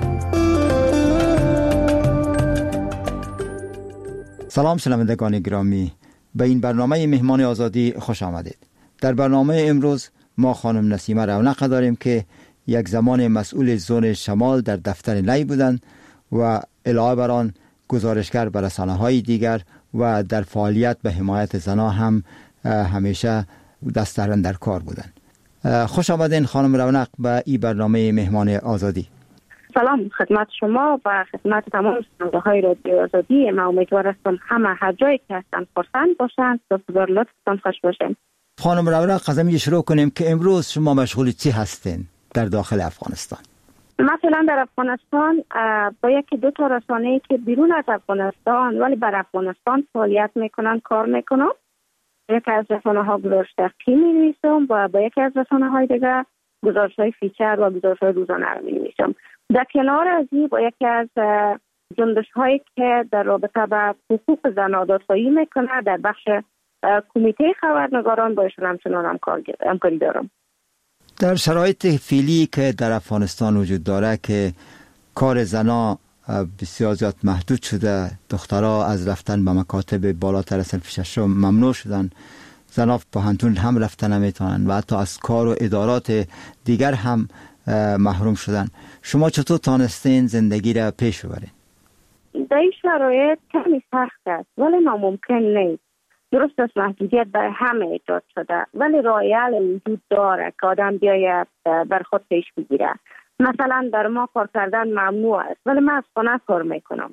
سلام شنوندگان گرامی، به این برنامه مهمان آزادی خوش آمدید. در برنامه امروز ما خانم نسیمه رونق داریم که یک زمان مسئول زون شمال در دفتر نی بودند و علاوه بر آن گزارشگر به رسانه‌های دیگر و در فعالیت به حمایت زنان هم همیشه دست در کار بودند. خوش آمدین خانم رونق به این برنامه مهمان آزادی. سلام خدمت شما و خدمت تمام شنونده های رادیو آزادی. من امیدوار هستم همه هر جایی که هستن خرسند باشند، سپاسگزار لطفتان خوش باشین. خانم رونق، از همین شروع کنیم که امروز شما مشغول چی هستین در داخل افغانستان؟ مثلا در افغانستان با یکی دو تا رسانه‌ای که بیرون از افغانستان ولی بر افغانستان فعالیت میکنن کار میکنم. یکی از رسانه ها گزارش تحقیقی می‌نویسم و با یکی از رسانه های دیگه گزارش‌های فیچر و گزارش‌های روزانه رو می‌نویسم. در کنار از این با یکی از جنبش‌هایی که در رابطه با حقوق زنان دادخواهی میکنه در بخش کمیته خبرنگاران با ایشون همچنان همکاری دارم. در شرایط فعلی که در افغانستان وجود داره که کار زنا بسیار زیاد محدود شده، دخترها از رفتن به مکاتب بالاتر از صنف ششم ممنوع شدن، زنا پوهنتون هم رفتن نمیتونن و حتی از کار و ادارات دیگر هم محروم شدن. شما چطور تانستین زندگی را پیش ببرین؟ در این شرایط کمی سخت است ولی ناممکن نیست. درست است محدودیت برای همه ایجاد شده ولی راه حل وجود داره که آدم بیاید بر خود پیش بگیره. مثلا در ما کار کردن ممنوع است ولی من از خانه کار میکنم.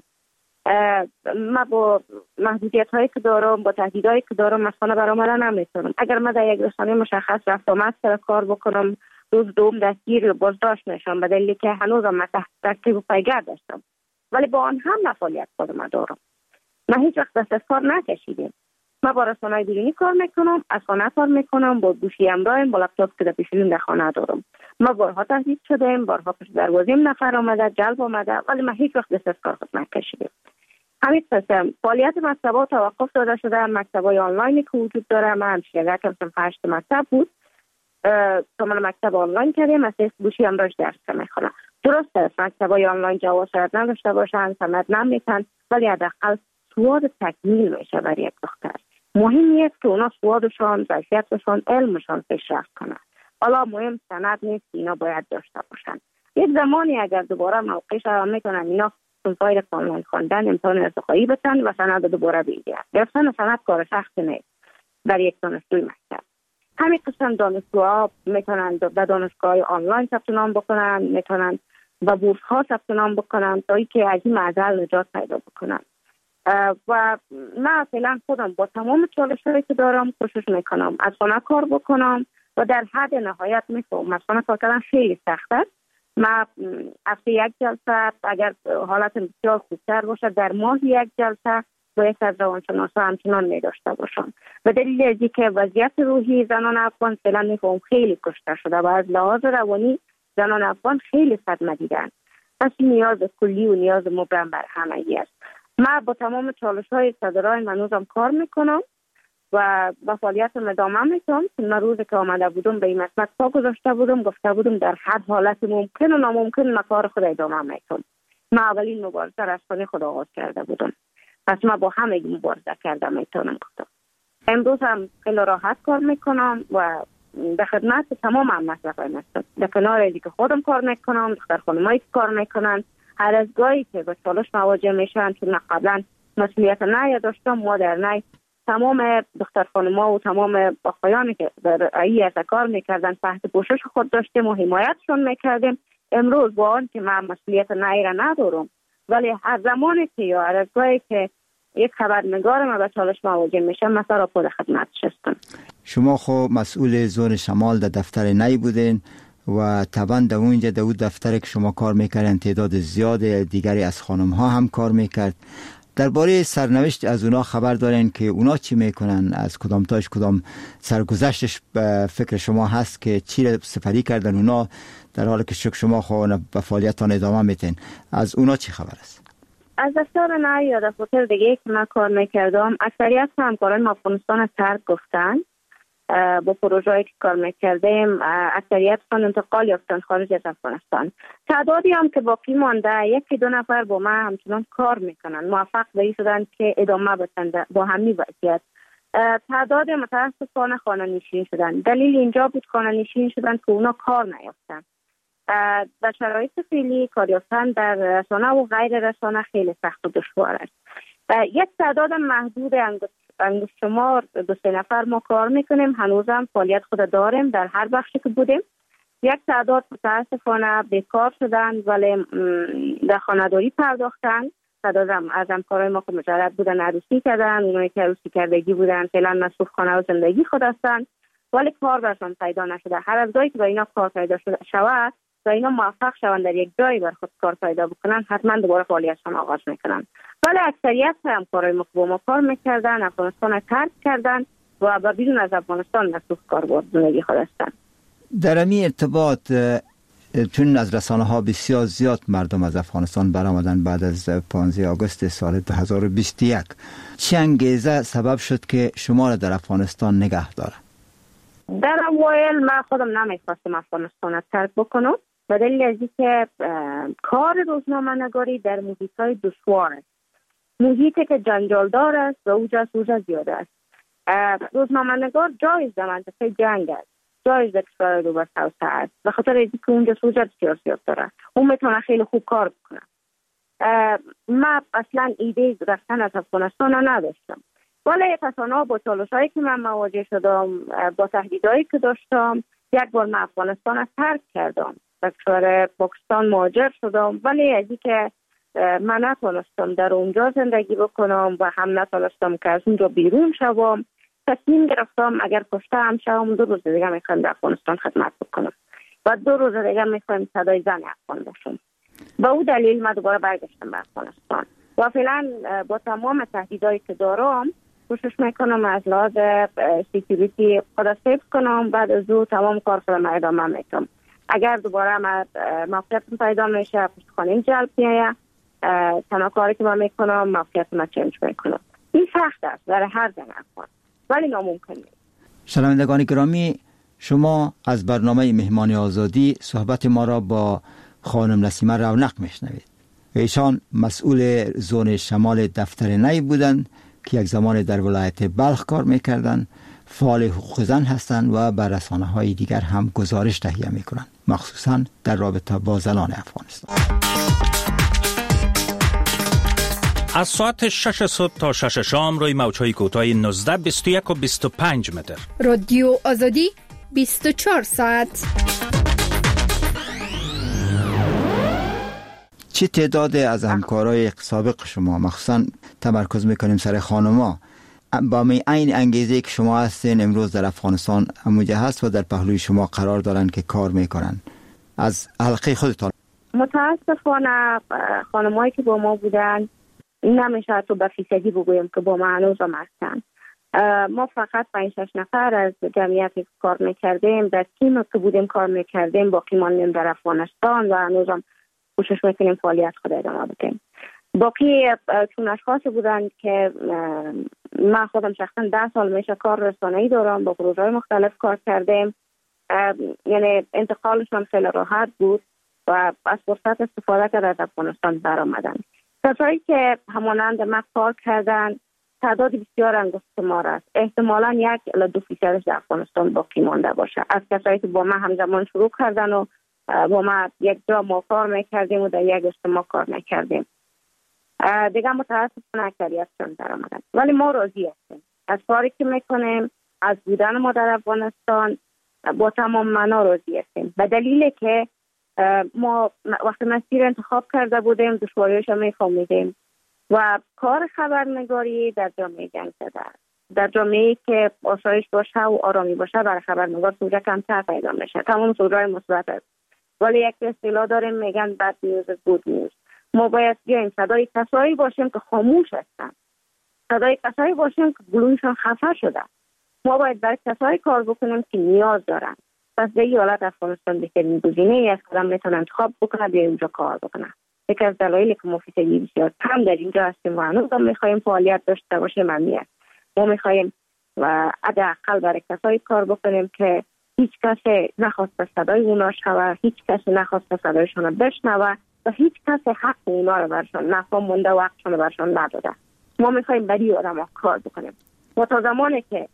من با محدودیت هایی که دارم، با تهدیدهایی که دارم از خانه برآمدن نمیتونم. اگر من در یک رسانه مشخص رفت آمد سر کار بکنم، روز دوم دستگیر بازداشت میشم به دلیلی که هنوزم من تحت تعقیب و پیگرد داشتم. ولی با آن هم فعالیت خودم دارم. من هیچ وقت دست از کار نکشیدم. من با رسانه‌های بیرونی کار میکنم، از خانه کار میکنم، با گوشی همراهم، با لپتاپ که در پیشیم در خانه دارم. ما بارها تهدید شدیم، بارها پشت دروازه‌ام نفر آمده، جلب آمده، ولی من هیچ وقت دست از کار خود نکشیدم. همین قسم فعالیت مکتب‌ها توقف داده شده. مکتب‌های آنلاینی که وجود داره، من همیشه یک کم هشت مکتب بود تا من مکتب آنلاین کردیم، از گوشی همراهش درس میخونم. درست است مکتب‌های آنلاین جواز شاید نداشته باشن، سند نمیتن، ولی حداقل سواد تکمیل میشه برای یک دختر. مهم است که اونا سوادشان، ظرفیتشان، علمشان پیشرفت کنه. حالا مهم سند نیست، اینا باید داشته باشن. یک زمانی اگر دوباره موقعش را میکنن اینا فایل آنلاین خواندن، امتحان ارتقایی بتن و سند دوباره بگیرن. گرفتن سند کار سخت نیست برای یک دانشجوی مکتب. همین قسم دانشجوها میتونن در دانشگاه آنلاین ثبت نام بکنن، میتونن و بورس ها ثبت نام بکنن تا اینکه از این معضل نجات پیدا بکنن. و من فعلا خودم با تمام چالش‌هایی که دارم کوشش میکنم از خانه کار بکنم و در حد نهایت میفهمم از خانه کار کردن خیلی سخت است. من هفته یک جلسه اگر حالت بسیار خوبتر باشه در ماه یک جلسه با یک از روانشناسا همچنان می‌داشته باشم. و دلیل از اینکه وضعیت روحی زنان افغان فعلا میفهمم خیلی کشته شده و از لحاظ روانی زنان افغان خیلی صدمه دیدن. پس نیاز کلی و نیاز مبرم بر همگی است. من با تمام چالش‌های صدرای منوزم کار میکنم و با فعالیتم ادامه میتونم. من روزی که آمده بودم به این مسئله پا گذاشته بودم، گفته بودم در هر حالت ممکن و ناممکن من کار خود ادامه میتونم. من اولین مبارزه را از خانه خود آغاز کرده بودم، پس من با همه مبارزه کرده میتونم گفتم. امروز هم خیلی راحت کار میکنم و به خدمت تمام هم مسئله هستم. در کنار ازی که خودم کار میکنم، دختر خانمایی که کار میکنن، هر از گاهی که با چالش مواجه میشن، چون قبلا مسئولیت نه داشتم، ما در نه تمام دختر خانم‌ها و تمام آقایانی که در ای کار میکردن تحت پوشش خود داشتیم و حمایتشون میکردیم. امروز با آن که من مسئولیت نه را ندارم، ولی هر زمانی که یا هر از گاهی که یک خبرنگار ما به چالش مواجه میشم، مثلا را خود خدمتش هستم. شما خب مسئول زون شمال در دفتر نی بودین و طبعا در اونجا در اون دفتر که شما کار میکردن تعداد زیاد دیگری از خانم ها هم کار میکرد. درباره سرنوشت از اونا خبر دارین که اونا چی میکنن؟ از کدام تاش کدام سرگذشتش به فکر شما هست که چی را سپری کردن اونا در حالی که شما خود به فعالیتان ادامه میتین؟ از اونا چی خبر است؟ از دفتر نه یا دفتر دیگه که من کار میکردم اکثریت همکاران افغانستان ترک گفتن. با پروژه‌ای که کار میکردیم اکثریتشون انتقال یافتن خارج از افغانستان. تعدادی هم که باقی مانده یکی دو نفر با ما همچنان کار میکنن، موفق به این شدن که ادامه بدن با همین وضعیت. تعداد متاسفانه خانه نشین شدن. دلیل اینجا بود خانه نشین شدن که اونا کار نیافتن. در شرایط فعلی کار یافتن در رسانه و غیر رسانه خیلی سخت و دشوار است. یک تعداد محدود انگشت شمار دو سه نفر ما کار میکنیم، هنوزم فعالیت خود داریم در هر بخشی که بودیم. یک تعداد متاسفانه بیکار شدن ولی در خانه‌داری پرداختن. تعداد از همکارای ما که مجرد بودن عروسی کردن، اونایی که عروسی کردگی بودن فعلا مصروف خانه و زندگی خود هستن ولی کار برشان پیدا نشده. هر از گاهی که با اینا کار پیدا شده شود و اینا موفق شوند در یک جایی بر خود کار پیدا بکنن، حتما دوباره فعالیتشان آغاز میکنن. ولی اکثریت همکارای ما که با ما کار میکردن افغانستان ترک کردن و با بیرون از افغانستان مصروف کار بود زندگی خود هستن. در این ارتباط چون از رسانه ها بسیار زیاد مردم از افغانستان برآمدن بعد از پانزده آگوست سال دو هزار و بیست و یک، چه انگیزه سبب شد که شما را در افغانستان نگه داره؟ در اوایل من خودم نمیخواستم افغانستان را ترک بکنم، به دلیل از اینکه کار روزنامه نگاری در محیط های دشوار است، محیطی که جنجالدار است و اوجا سوجا زیاده است. روزنامه نگار جایز در منطقه جنگ است، جایز در کشور رو به توسعه است، به خاطر اینکه اونجا سوجا بسیار زیاد داره، اون میتونه خیلی خوب کار بکنه. من اصلا ایده رفتن از افغانستان نداشتم، ولی تصانع با چالش‌هایی که من مواجه شدم، با تهدیدهایی که داشتم، یک بار من افغانستان را ترک کردم، به کشور پاکستان مهاجر شدم، ولی از اینکه من نتونستم در اونجا زندگی بکنم و هم نتونستم که از اونجا بیرون شوم، تصمیم گرفتم اگر کشته هم شوم دو روز دیگه میخوام در افغانستان خدمت بکنم و دو روز دیگه میخوام صدای زن افغان باشم. با او دلیل من دوباره برگشتم به افغانستان و فعلا با تمام تهدیدایی که دارم کوشش میکنم از لحاظ سکیوریتی خود سیف کنم، بعد از او تمام کار خودم ادامه میدم. اگر دوباره موقعیتم پیدا میشه پشتخانه‌ام جلب میاد، تنها کاری که من میکنم موقعیتم چنج میکنم. این سخت است برای هر زن افغان، ولی ناممکن نیست. شنوندگان گرامی، شما از برنامه مهمان آزادی صحبت ما را با خانم نسیمه رونق میشنوید. ایشان مسئول زون شمال دفتر نی بودند که یک زمان در ولایت بلخ کار میکردند، فعال حقوق زن هستند و بر رسانه‌های دیگر هم گزارش تهیه میکنند، مخصوصا در رابطه با زنان افغانستان. از ساعت شش صبح تا شش شام روی موج‌های کوتاه نوزده، بیست و یک و بیست و پنج متر. رادیو آزادی بیست و چهار ساعت. چه تعداد از همکارای سابق شما، مخصوصا تمرکز میکنیم سر خانما، با می این انگیزه که شما هستین امروز در افغانستان همونجا هست و در پهلوی شما قرار دارن که کار میکنن، از حلقه خودتان؟ متاسفانه خانمایی که با ما بودن نمیشه تو به فیصدی بگویم که با ما هنوز هم هستن. ما فقط پنج شش نفر از جمعیتی که کار میکردیم در تیم که بودیم کار میکردیم، باقی ماندیم در افغانستان و هنوز هم کوشش میکنیم فعالیت خود ادامه بدیم. باقی چون اشخاصی بودن که من خودم شخصا ده سال میشه کار رسانه‌ای دارم، با پروژه‌های مختلف کار کردیم، یعنی انتقالشون خیلی راحت بود و از فرصت استفاده کرده از افغانستان برآمدن. کسایی که همانند ما کار کردن تعداد بسیار انگشت ما است، احتمالاً یک الی دو فیصدش در افغانستان باقی مانده باشه، از کسایی که با ما همزمان شروع کردن و با ما یک جا ما کار میکردیم و در یک اجتماع کار میکردیم. دیگه متاسفانه اکثریتشون در آمدن، ولی ما راضی هستیم از کاری که میکنیم، از بودن ما در افغانستان با تمام معنا راضی هستیم، به دلیلی که ما وقتی مسیر انتخاب کرده بودیم دشواریش هم میفهمیدیم و کار خبرنگاری در جامعه جنگ زده است. در جامعه‌ای که آسایش باشه و آرامی باشه برای خبرنگار سوژه کمتر پیدا میشه، تمام سوژه‌های مثبت است، ولی یک اصطلاح داریم میگن بد نیوز گود نیوز. ما باید بیایم صدای کسایی باشیم که خاموش هستن، صدای کسایی باشیم که گلویشون خفه شده. ما باید برای کسایی کار بکنیم که نیاز دارن. پس به این حالت افغانستان بهترین گزینه‌ای است که آدم میتونه انتخاب بکنه بیایم اونجا کار بکنه. یکی از دلایلی که ما فیصدی بسیار کم در اینجا هستیم و هنوز هم میخوایم فعالیت داشته باشیم همین است. ما میخوایم و حداقل برای کسایی کار بکنیم که هیچ کسی نخواست صدای اونا شوه، هیچ کسی نخواست صدایشون بشنوه و هیچ کسی حق اونا رو برشان نفهم مونده و حقشون رو برشان نداده. ما میخوایم برای آدم کار بکنیم و تا زمانی که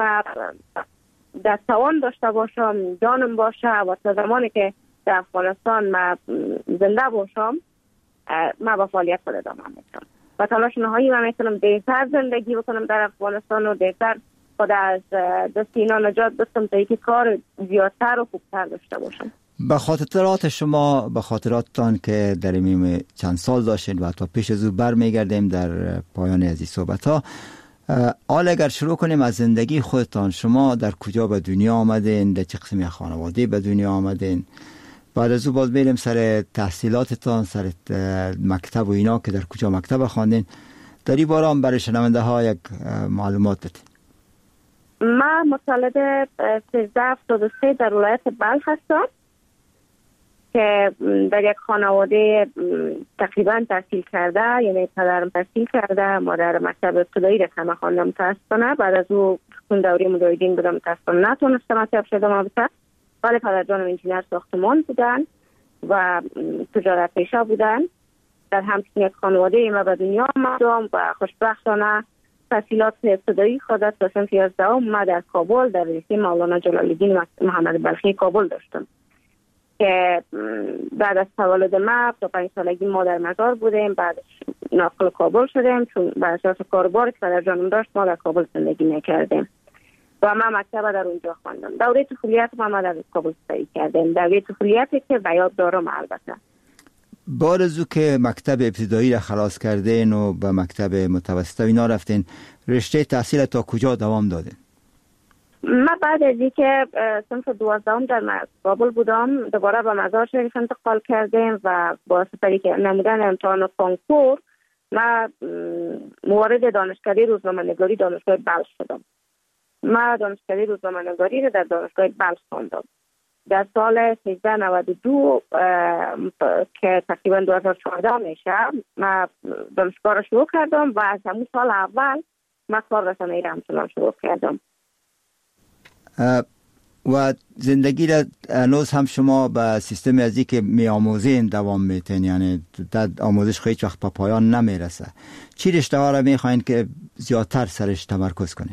در توان داشته باشم، جانم باشه و تا زمانی که در افغانستان من زنده باشم، من با فعالیت خود ادامه میدم و تلاش نهایی من میتونم بهتر زندگی بکنم در افغانستان و بهتر خود از دست اینا نجات بدم تا اینکه کار زیادتر و خوبتر داشته باشم. به خاطرات شما، به خاطراتتان که در این چند سال داشتین و تا پیش از او برمیگردیم در پایان از این صحبت ها، حالا اگر شروع کنیم از زندگی خودتان، شما در کجا به دنیا آمدین، در چه قسمی خانواده به دنیا آمدین، بعد از او باز میریم سر تحصیلاتتان، سر مکتب و اینا که در کجا مکتب خواندین، در این باره هم برای شنونده ها یک معلومات بدین. من متولد سیزده هفتاد و سه در ولایت بلخ هستم که در یک خانواده تقریبا تحصیل کرده، یعنی پدرم تحصیل کرده، مادر مکتب ابتدایی رسانه خواندم متاسفانه. بعد از او اون دوره مجاهدین بودم متاسفانه نتونستم مکتب شدم البته، ولی پدرجانم انجینر ساختمان بودن و تجارت پیشه بودن. در همچین یک خانواده ما به دنیا آمدم و خوشبختانه تحصیلات ابتدایی خود تا صنف یازدهم ما در کابل در رشته مولانا جلال الدین محمد بلخی کابل داشتم که بعد از تولد ما تا پنج سالگی ما در مزار بودیم. بعد ناقل کابل شدیم چون بر اساس کاربار که پدر جانم داشت ما در کابل زندگی میکردیم و من مکتب در اونجا خواندم. دوره طفولیت ما در کابل سپری کردیم، دوره طفولیتی که به یاد دارم. البته بعد از او که مکتب ابتدایی را خلاص کردین و به مکتب متوسط اینا رفتین، رشته تحصیل تا کجا دوام دادین؟ من بعد از اینکه صنف دوازدهم در کابل بودم دوباره به مزار شریف انتقال کردیم و با سپری که نمودن امتحان کنکور من موارد دانشکده روزنامه‌نگاری دانشگاه بلخ شدم. من دانشکده روزنامه‌نگاری را در دانشگاه بلخ خواندم. در سال سیزده نود و دو که تقریبا دو هزار و چهارده میشه من دانشگاه را شروع کردم و از همون سال اول من کار رسانه‌ای را همچنان شروع کردم. و زندگی را هنوز هم شما به سیستم ازی که می آموزین دوام میتین، یعنی در آموزش خیلی وقت به پایان نمیرسه. چی رشته ها را میخواین که زیادتر سرش تمرکز کنین؟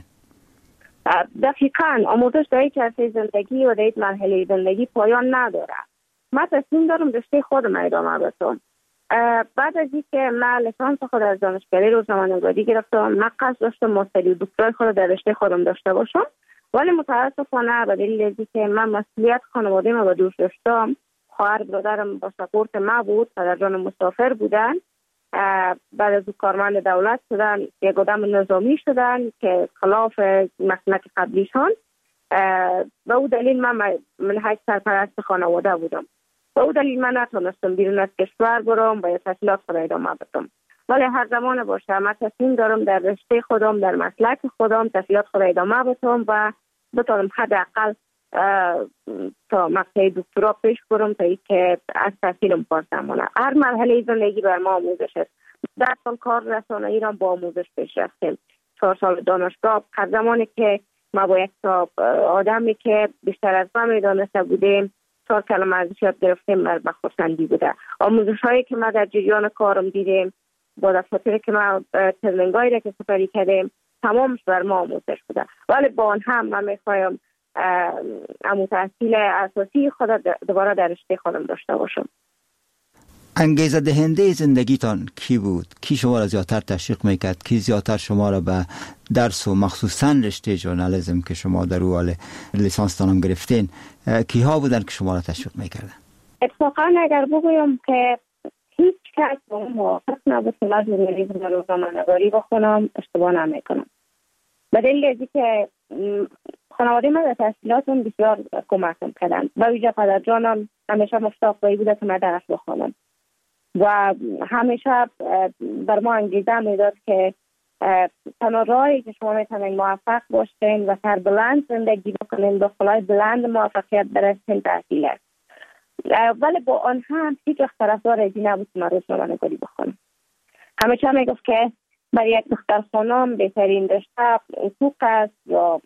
دقیقاً آموزش در یک عرصه زندگی و در یک مرحله زندگی پایان نداره. من تصمیم دارم رشته خودم ادامه بدم. بعد از اینکه من لیسانس خود از دانشکده روزنامه‌نگاری گرفتم، من قصد داشتم ماستری و دکترای خود در رشته خودم داشته باشم، ولی متاسفانه به دلیل اینکه من مسئولیت خانواده ما به دوش داشتم، خواهر برادرم با سپورت ما بود، پدرجانم مسافر بودن، بعد از او کارمند دولت شدن، یک آدم نظامی شدن که خلاف مسلک قبلیشان. به او دلیل من منهج سرپرست خانواده بودم. به او دلیل من نتونستم بیرون از کشور برم و یا تحصیلات خود ادامه بدم. ولی هر زمان باشه من تصمیم دارم در رشته خودم، در مسلک خودم تحصیلات خود ادامه بدم و بتونم حداقل تا مقطع دکترا پیش برم تا اینکه از تحصیلم باز نمونه. هر مرحله زندگی بر ما آموزش است. در سال کار رسانه‌ای را با آموزش پیش رفتیم. چهار سال دانشگاه، هر زمانی که ما با یک آدمی که بیشتر از ما میدانسته بودیم چهار کلمه ازش یاد گرفتیم، بر خرسندی بوده. آموزش هایی که ما در جریان کارم دیدیم، با دفاتری که ما ترنینگایی را که سپری کردیم، تمامش بر ما آموزش بوده. ولی با آن هم من میخوایم امو تحصیل اساسی خود دوباره در رشته خودم داشته باشم. انگیزه دهنده زندگیتان کی بود؟ کی شما را زیادتر تشویق میکرد؟ کی زیادتر شما را به درس و مخصوصا رشته ژورنالیسم که شما در او لیسانس تانم گرفتین، کی ها بودن که شما را تشویق میکردن؟ اتفاقا اگر بگویم که هیچ کس با اون موافق نبود که من ژورنالیسم و روزنامه‌نگاری بخونم، اشتباه نمیکنم. به دلیل اینکه که خانواده من در تحصیلاتم بسیار کمکم کردن و ویژه پدرجانم همیشه مشتاق بوده که من درس بخونم و همیشه بر ما انگیزه میداد که تنها راهی که شما میتونید موفق باشین و سربلند زندگی بکنین، دخلای بلند موفقیت برسین تحصیل است. ولی با آن هم هیچ وقت طرفدار ازی نبود که من روزنامه‌نگاری بخونم. همیشه میگفت که برای یک دختر خانم بهترین رشته حقوق است یا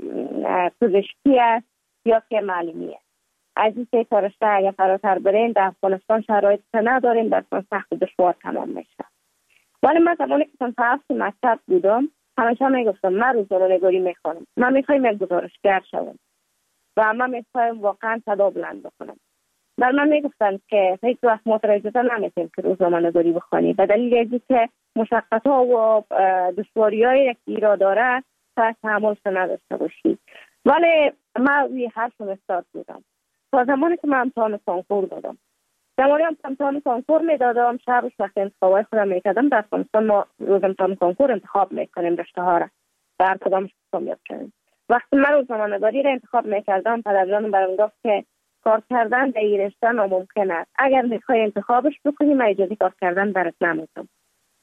پزشکی است یا که معلمی است. از این سه تا رشته اگر فراتر برین در افغانستان شرایط نداریم، در سخت و دشوار تمام میشه. ولی من زمانی که صنف هفت مکتب بودم همیشه میگفتم من روزنامه‌نگاری میخوانم، من میخوایم یک گزارشگر شوم و من میخوایم واقعا صدا بلند بکنم. در من میگفتن که هیچ وقت مترجمه نمیتونیم که روزنامه‌نگاری بخوانی به دلیل اینکه مشقت‌ها و دشواری‌هایی که ایرا داره تا تحملش نداشته باشی. ولی من روی هر استاد بودم تا زمانی که من امتحان کنکور دادم. زمانی هم امتحان کنکور میدادم، شبش وقت انتخابای خودم میکردم. در افغانستان ما روز امتحان کنکور انتخاب میکنیم رشته ها را در کدامش کامیاب کنیم. وقتی من روزنامه‌نگاری را انتخاب میکردم پدرجانم برام گفت که کار کردن در این رشته ناممکن است. اگر میخوای انتخابش بکنی من اجازه کار کردن برات نمیدم.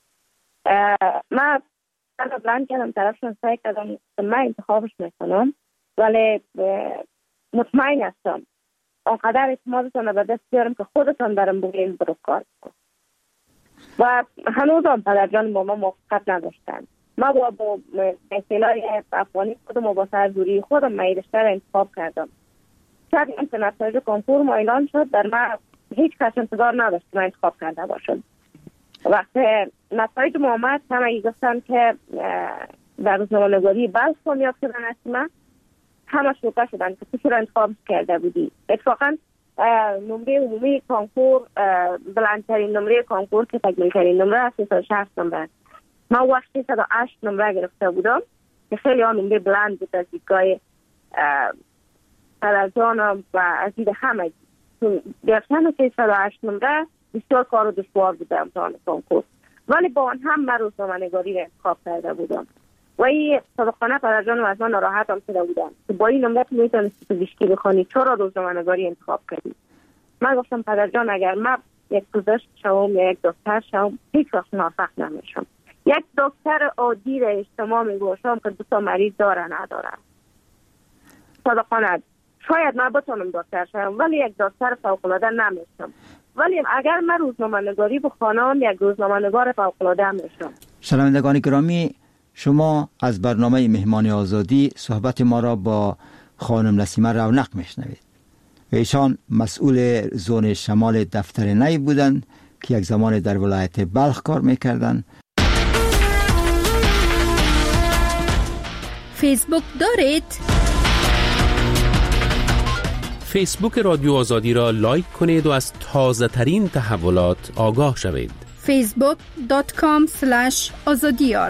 من صدا بلند کردم، طرفشون سعی کردم من انتخابش میکنم ولی مطمئن هستم آنقدر اعتمادتان به دست بیارم که خودتان برم بگیم برو کار کن. و هنوز هم پدرجان با ما موافقت نداشتن. ما با با اصطلاح افغانی خودم و با سرزوری خودم مایرشته را انتخاب کردم. چند که نتایج کنکور ما اعلان شد، در من هیچ کس انتظار نداشت که من انتخاب کرده باشد. وقتی نتایج ما آمد همه گفتن که در روزنامه‌نگاری بلخ کامیاب شدن هستیم، همه شوکه شدن که تو چرا انتخاب کرده بودی. اتفاقا نمره عمومی کنکور بلندترین نمره کنکور که تکمیل ترین نمره سیصد و شصت نمره، ما وقت سیصد و هشت نمره گرفته بودم که خیلی ها نمره بلند بود از دیدگاه پدرجانم و از دید همه. گرفتن سیصد و هشت نمره بسیار کار و دشوار بود در امتحان کنکور، ولی با آن هم من روزنامه‌نگاری را انتخاب کرده بودم و این صادقانه پدرجانم از من ناراحت هم شده بودم که با این نمره تو میتونستی پزشکی بخوانی، چرا روزنامه‌نگاری انتخاب کردی؟ من گفتم پدرجان اگر من یک پزشک شوم یا یک دکتر شوم هیچ وقت موفق نمیشم. یک دکتر عادی را اجتماع میگوشم که دو تا مریض داره نداره. صادقانه شاید من بتونم دکتر شوم ولی یک دکتر فوق‌العاده نمیشم. ولی اگر من روزنامه‌نگاری بخوانم یک روزنامه‌نگار فوق‌العاده میشم. شنوندگان گرامی، شما از برنامه مهمان آزادی صحبت ما را با خانم نسیمه رونق میشنوید. ایشان مسئول زون شمال دفتر نی بودند که یک زمان در ولایت بلخ کار میکردند. فیسبوک دارید؟ فیسبوک رادیو آزادی را لایک کنید و از تازه ترین تحولات آگاه شوید. فیسبوک دات کام سلش آزادیار.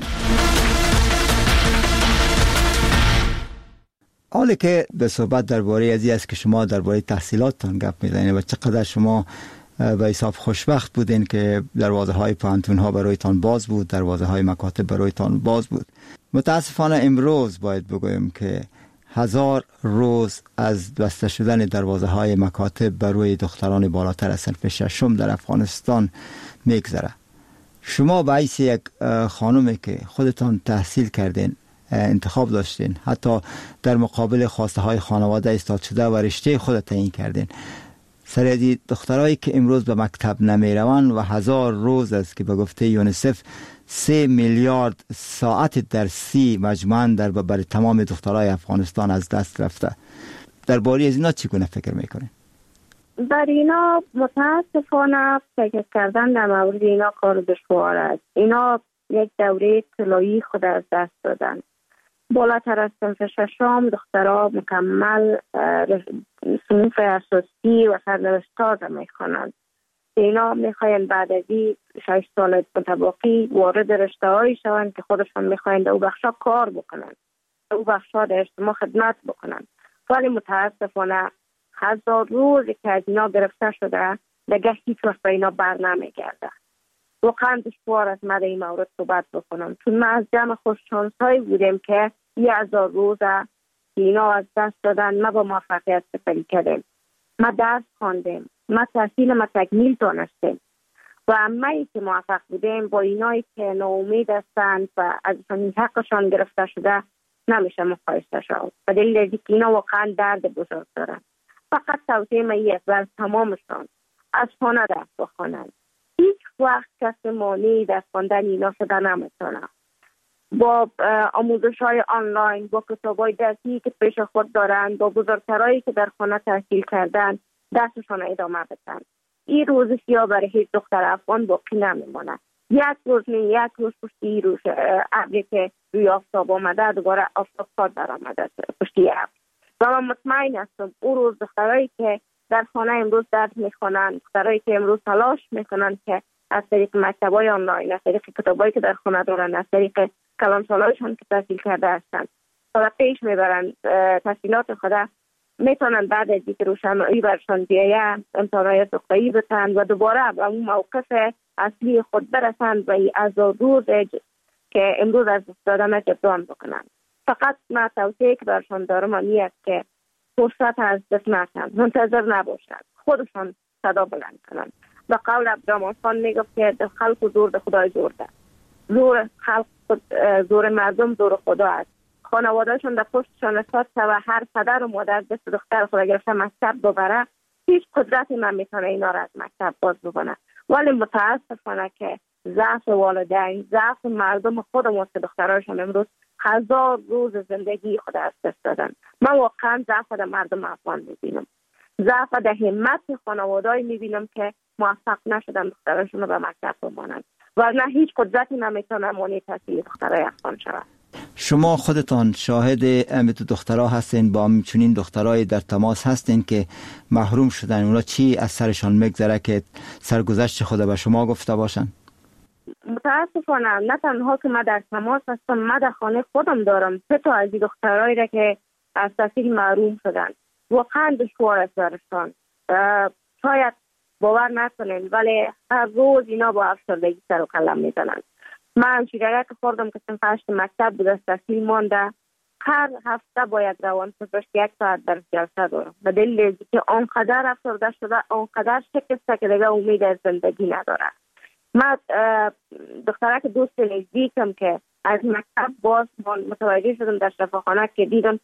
حالا که به صحبت درباره ازی است که شما درباره تحصیلاتتان گپ میزنید و چقدر شما به حساب خوشبخت بودین که دروازه های پانتون ها برایتان باز بود، دروازه های مکاتب برایتان باز بود. متاسفانه امروز باید بگویم که هزار روز از بسته شدن دروازه های مکاتب برای دختران بالاتر از صنف ششم در افغانستان میگذره. شما به حیث یک خانومی که خودتان تحصیل کردین، انتخاب داشتین، حتی در مقابل خواسته های خانواده ایستاد شده و رشته خود تعیین کردین، سر دخترایی که امروز به مکتب نمی روند و هزار روز است که به گفته یونیسف سه میلیارد ساعت درسی مجموعاً در برای تمام دخترای افغانستان از دست رفته. درباره از اینا چگونه فکر میکنین؟ در اینا متاسفانه فکر کردن در مورد اینا کار دشوار است. اینا یک دوره طلایی خود از دست دادن. بالاتر از صنف ششم دخترها مکمل صنف اساسی و سرنوشت‌ها را میخوانند. اینا میخواین بعد از این شش سال متباقی وارد رشته هایی شوند که خودشان میخواین در او بخشا کار بکنند، در او بخشا در اجتماع خدمت بکنند. ولی متاسفانه هزار روز که از اینا گرفته شده دیگه هیچ وقت به اینا بر نمیگرده. واقعا دشوار است من در این مورد صحبت بکنم، چون ما از جمع خوششانس هایی بودیم که یه هزار روزه اینا از دست دادن، ما با موفقیت سپری کردیم، ما درس خواندیم، ما تحصیل ما تکمیل دانستیم و همه‌ای که موفق بودیم با اینایی که ناامید هستند و ازشان حقشان گرفته شده نمیشه مقایسه شد. به دلیل اینکه اینا واقعا درد بزرگ دارن. فقط توصیه من یک بر تمامشان از خانه درس بخوانند. هیچ وقت کسی مانعی در خواندن اینا شده نمیتونه. با آموزش های آنلاین، با کتاب های درسی که پیش خود دارند، با بزرگترهایی که در خانه تحصیل کردن درسشان ادامه بدن. این روز سیاه برای هیچ دختر افغان باقی نمیمونه. یک روز نه یک روز پشتی روز ابری که روی آفتاب آمده دوباره آفتاب پاد در آمده پشتی ابر. و من مطمئن هستم اون روز دخترایی که در خانه امروز درس میخوانند، دخترایی که امروز تلاش میکنند که از طریق مکتبای آنلاین، از طریق کتابایی که در خانه دارن، از طریق کلانسالایشان که تحصیل کرده هستند تا پیش میبرند تحصیلات خود، میتونن بعد از اینکه روشنایی برشان بیایه امتحانات دکترایی بتند و دوباره به اون موقف اصلی خود برسند و این هزار روز که امروز از دست دادن جبران بکنند. فقط من توصیه که برشان دارم اینه که فرصت از دست نکنند، منتظر نباشند، خودشان صدا بلند کنند. به قول عبدالرحمن خان میگفت که خلق و زور ده خدای زور ده. زور خلق زور مردم زور خدا است. خانوادهشون در پشتشان استاد و هر پدر و مادر دست دختر خود گرفته مکتب ببره، هیچ قدرتی نمیتونه اینا را از مکتب باز بکنه. ولی متاسفانه که ضعف والدین، ضعف مردم خودمون که دخترایشون امروز هزار روز زندگی خود از دست دادن. من واقعا ضعف در مردم افغان میبینم، ضعف در همت خانواده‌ای میبینم که موفق نشدن دخترایشون رو به مکتب بمانند، ورنه هیچ قدرتی نمیتونه مانع تحصیل دخترای افغان شود. شما خودتان شاهد امت دخترها هستین، با همچنین دخترای در تماس هستین که محروم شدن، اونا چی از سرشان میگذره که سرگذشت خود به شما گفته باشن؟ متاسفانه نه تنها که من در تماس هستم، من در خانه خودم دارم سه تا از این دخترایی را که از تحصیل محروم شدن. واقعا دشوار است برشان، شاید باور نکنین ولی هر روز اینا با افسردگی سر و کله میزنن. من شیرگه که خوردم که صنف هشت مکتب بود، از تحصیل مانده، هر هفته باید روان پزشک یک ساعت در جلسه دارم به دلیل که آنقدر افسرده شده، آنقدر شکسته که دیگه امید از زندگی نداره. من دختره که دوست نزدیکم که از مکتب باز متوجه شدم در شفاخانه که دیدم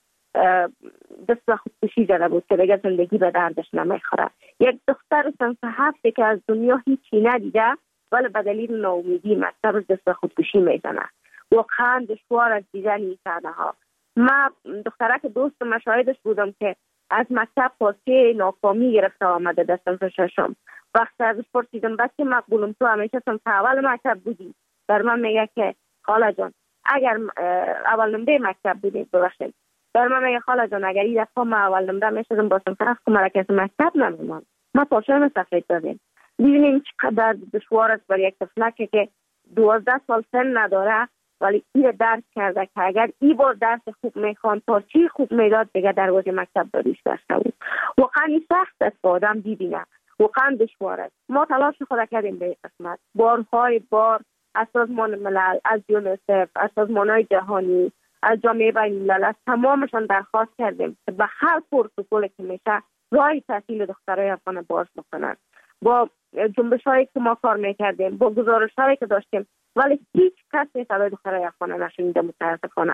دست خودکشی زده بود که دیگه زندگی به دردش نمیخوره. یک دختر صنف هفته که از دنیا هیچی ندیده ولی به دلیل ناامیدی مکتب از دست خودکشی میزنه. واقعا دشوار از دیدن این صحنه ها. من دختره که دوست مشاهدش بودم که از مکتب پاسه ناکامی گرفته آمده در صنف ششم. وقتی ازش پرسیدم بچه مقبولم تو همیشه صنف اول مکتب بودی؟ در من میگه که خاله جان اگر اول نمره مکتب بودی ببخشید. در من میگه خاله جان اگر این دفعه ما اول نمره میشدم با صنف هفت که مرکز مکتب نمیمان. ما پاشم سفید دادیم. ببینیم چقدر دشوار است برای یک طفلک که دوازده سال سن نداره ولی این درک کرده که اگر ای بار درس خوب میخوان تا چی خوب میداد دیگه دروازه مکتب داریش داشته بود. واقعا این سخت است که آدم ببینه، واقعا دشوار است. ما تلاش خود کردیم به این قسمت، بارهای بار از سازمان ملل، از یونیسف، از سازمانهای جهانی، از جامعه بین الملل، از تمامشان درخواست کردیم که به هر پروتکلی که میشه راه تحصیل دخترای افغان باز بکنن. با جنبش هایی که ما کار میکردیم، با گزارش هایی که داشتیم ولی هیچ کسی صدای دخترای افغان نشنیده متاسفانه.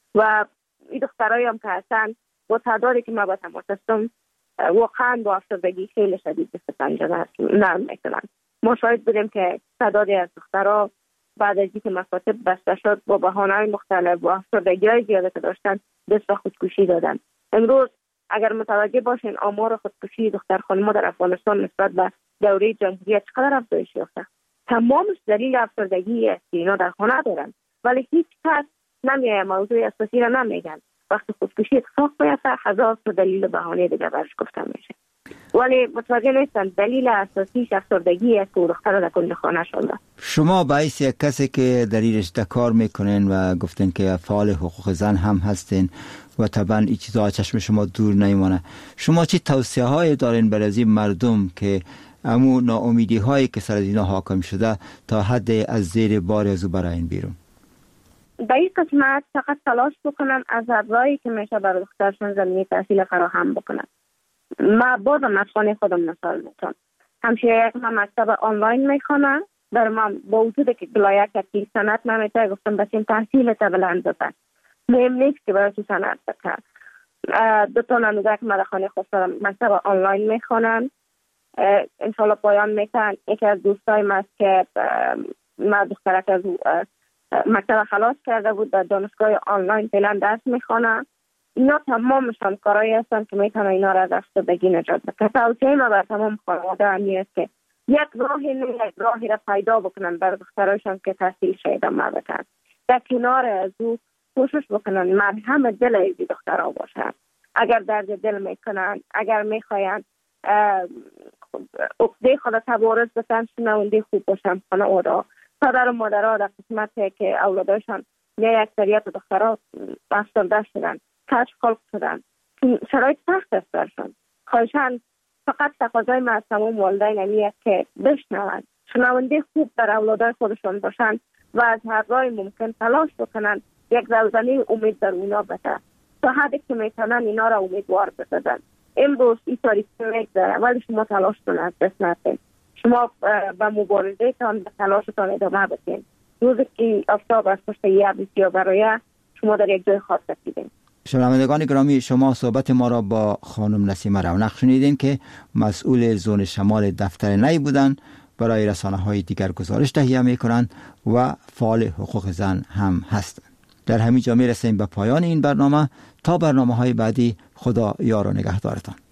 و این دخترایی هم که هستن با تعدادی که ما با تماس هستم واقعا با افسردگی خیلی شدید دست پنجه نرم میکنن. ما شاهد بودیم که تعدادی از دخترها بعد از اینکه مکاتب بسته شد با بهانه‌های مختلف و افسردگی های زیاده که داشتن دست به خودکشی دادن. امروز اگر متوجه باشین آمار خودکشی دختر خانم‌ها در افغانستان نسبت به دوره جمهوریت چقدر افزایش یافته. تمامش دلیل افسردگی است که اینا در خانه دارن ولی هیچ کس نمیایه موضوع اساسی را نمیگن. وقتی خودکشی اتفاق میفته هزار تا دلیل بهانه دیگه برش گفته میشه ولی متوجه نیستن دلیل اساسی افسردگی است که دختر در کل خانه شده. شما باعث یک کسی که در این رشته کار میکنین و گفتن که فعال حقوق زن هم هستین و طبعا این چیزا چشم شما دور نمیمونه، شما چی توصیه های دارین برای این مردم که امو ناامیدی هایی که سر اینا حاکم شده تا حد از زیر بار از او براین بیرون؟ در این قسمت فقط تلاش بکنن از راهی که میشه برای دخترشون زمینه تحصیل فراهم بکنن. ما بازم از خانه خودم مثال میتونم. همشه یک من مکتب آنلاین میخوانم، در من با وجود که بلایه که سنت نمیشه گفتم بسیم تحصیل تا بلند بکن. مهم نیست که برای تو سنت بکن. دو تا نموده که من در خانه خود دارم مکتب آنلاین میخوانم. انشالله پایان میکن. یکی از دوستای من است که ما دخترک از مکتب خلاص کرده بود در دانشگاه آنلاین فعلا درس میخوانم. اینا تمامشان کارایی هستن که میتونن اینا را از افسردگی نجات بدن. توصیه ما بر تمام خانواده همی است که یک راهی نه یک راهی را پیدا بکنن برای دخترایشان که تحصیل شده ما بکن. در کنار از او کوشش بکنن مرهم دل از دخترها باشن. اگر درد دل میکنن، اگر میخواین عقده خود تبارز بسن، شنونده خوب باشن خانواده. پدر و مادرها در قسمتی که اولادشان نه اکثریت دخترها افسرده شدن، کج خلق شدن، شرایط سخت است برشان. خواهشاً فقط تقاضای ما از تمام والدین همی است که بشنوند، شنونده خوب در اولادای خودشان باشند و از هر راه ممکن تلاش بکنند یک زلزله امید در اونا بده تا حدی که میتونن اینا را امیدوار بسازن. امروز این تاریخی میگذره ولی شما تلاش کنید، از دست ندید. شما با مبارزه تان به تلاشتان ادامه بدین. روزی که آفتاب از پشت یه بسیار برای شما در یک جای خاص رسیدین. شنوندگان گرامی، شما صحبت ما را با خانم نسیمه رونق شنیدین که مسئول زون شمال دفتر نی بودند، برای رسانه های دیگر گزارش تهیه می کنند و فعال حقوق زن هم هستند. در همین جا می رسیم به پایان این برنامه. تا برنامه های بعدی، خدا یار و نگهدارتان.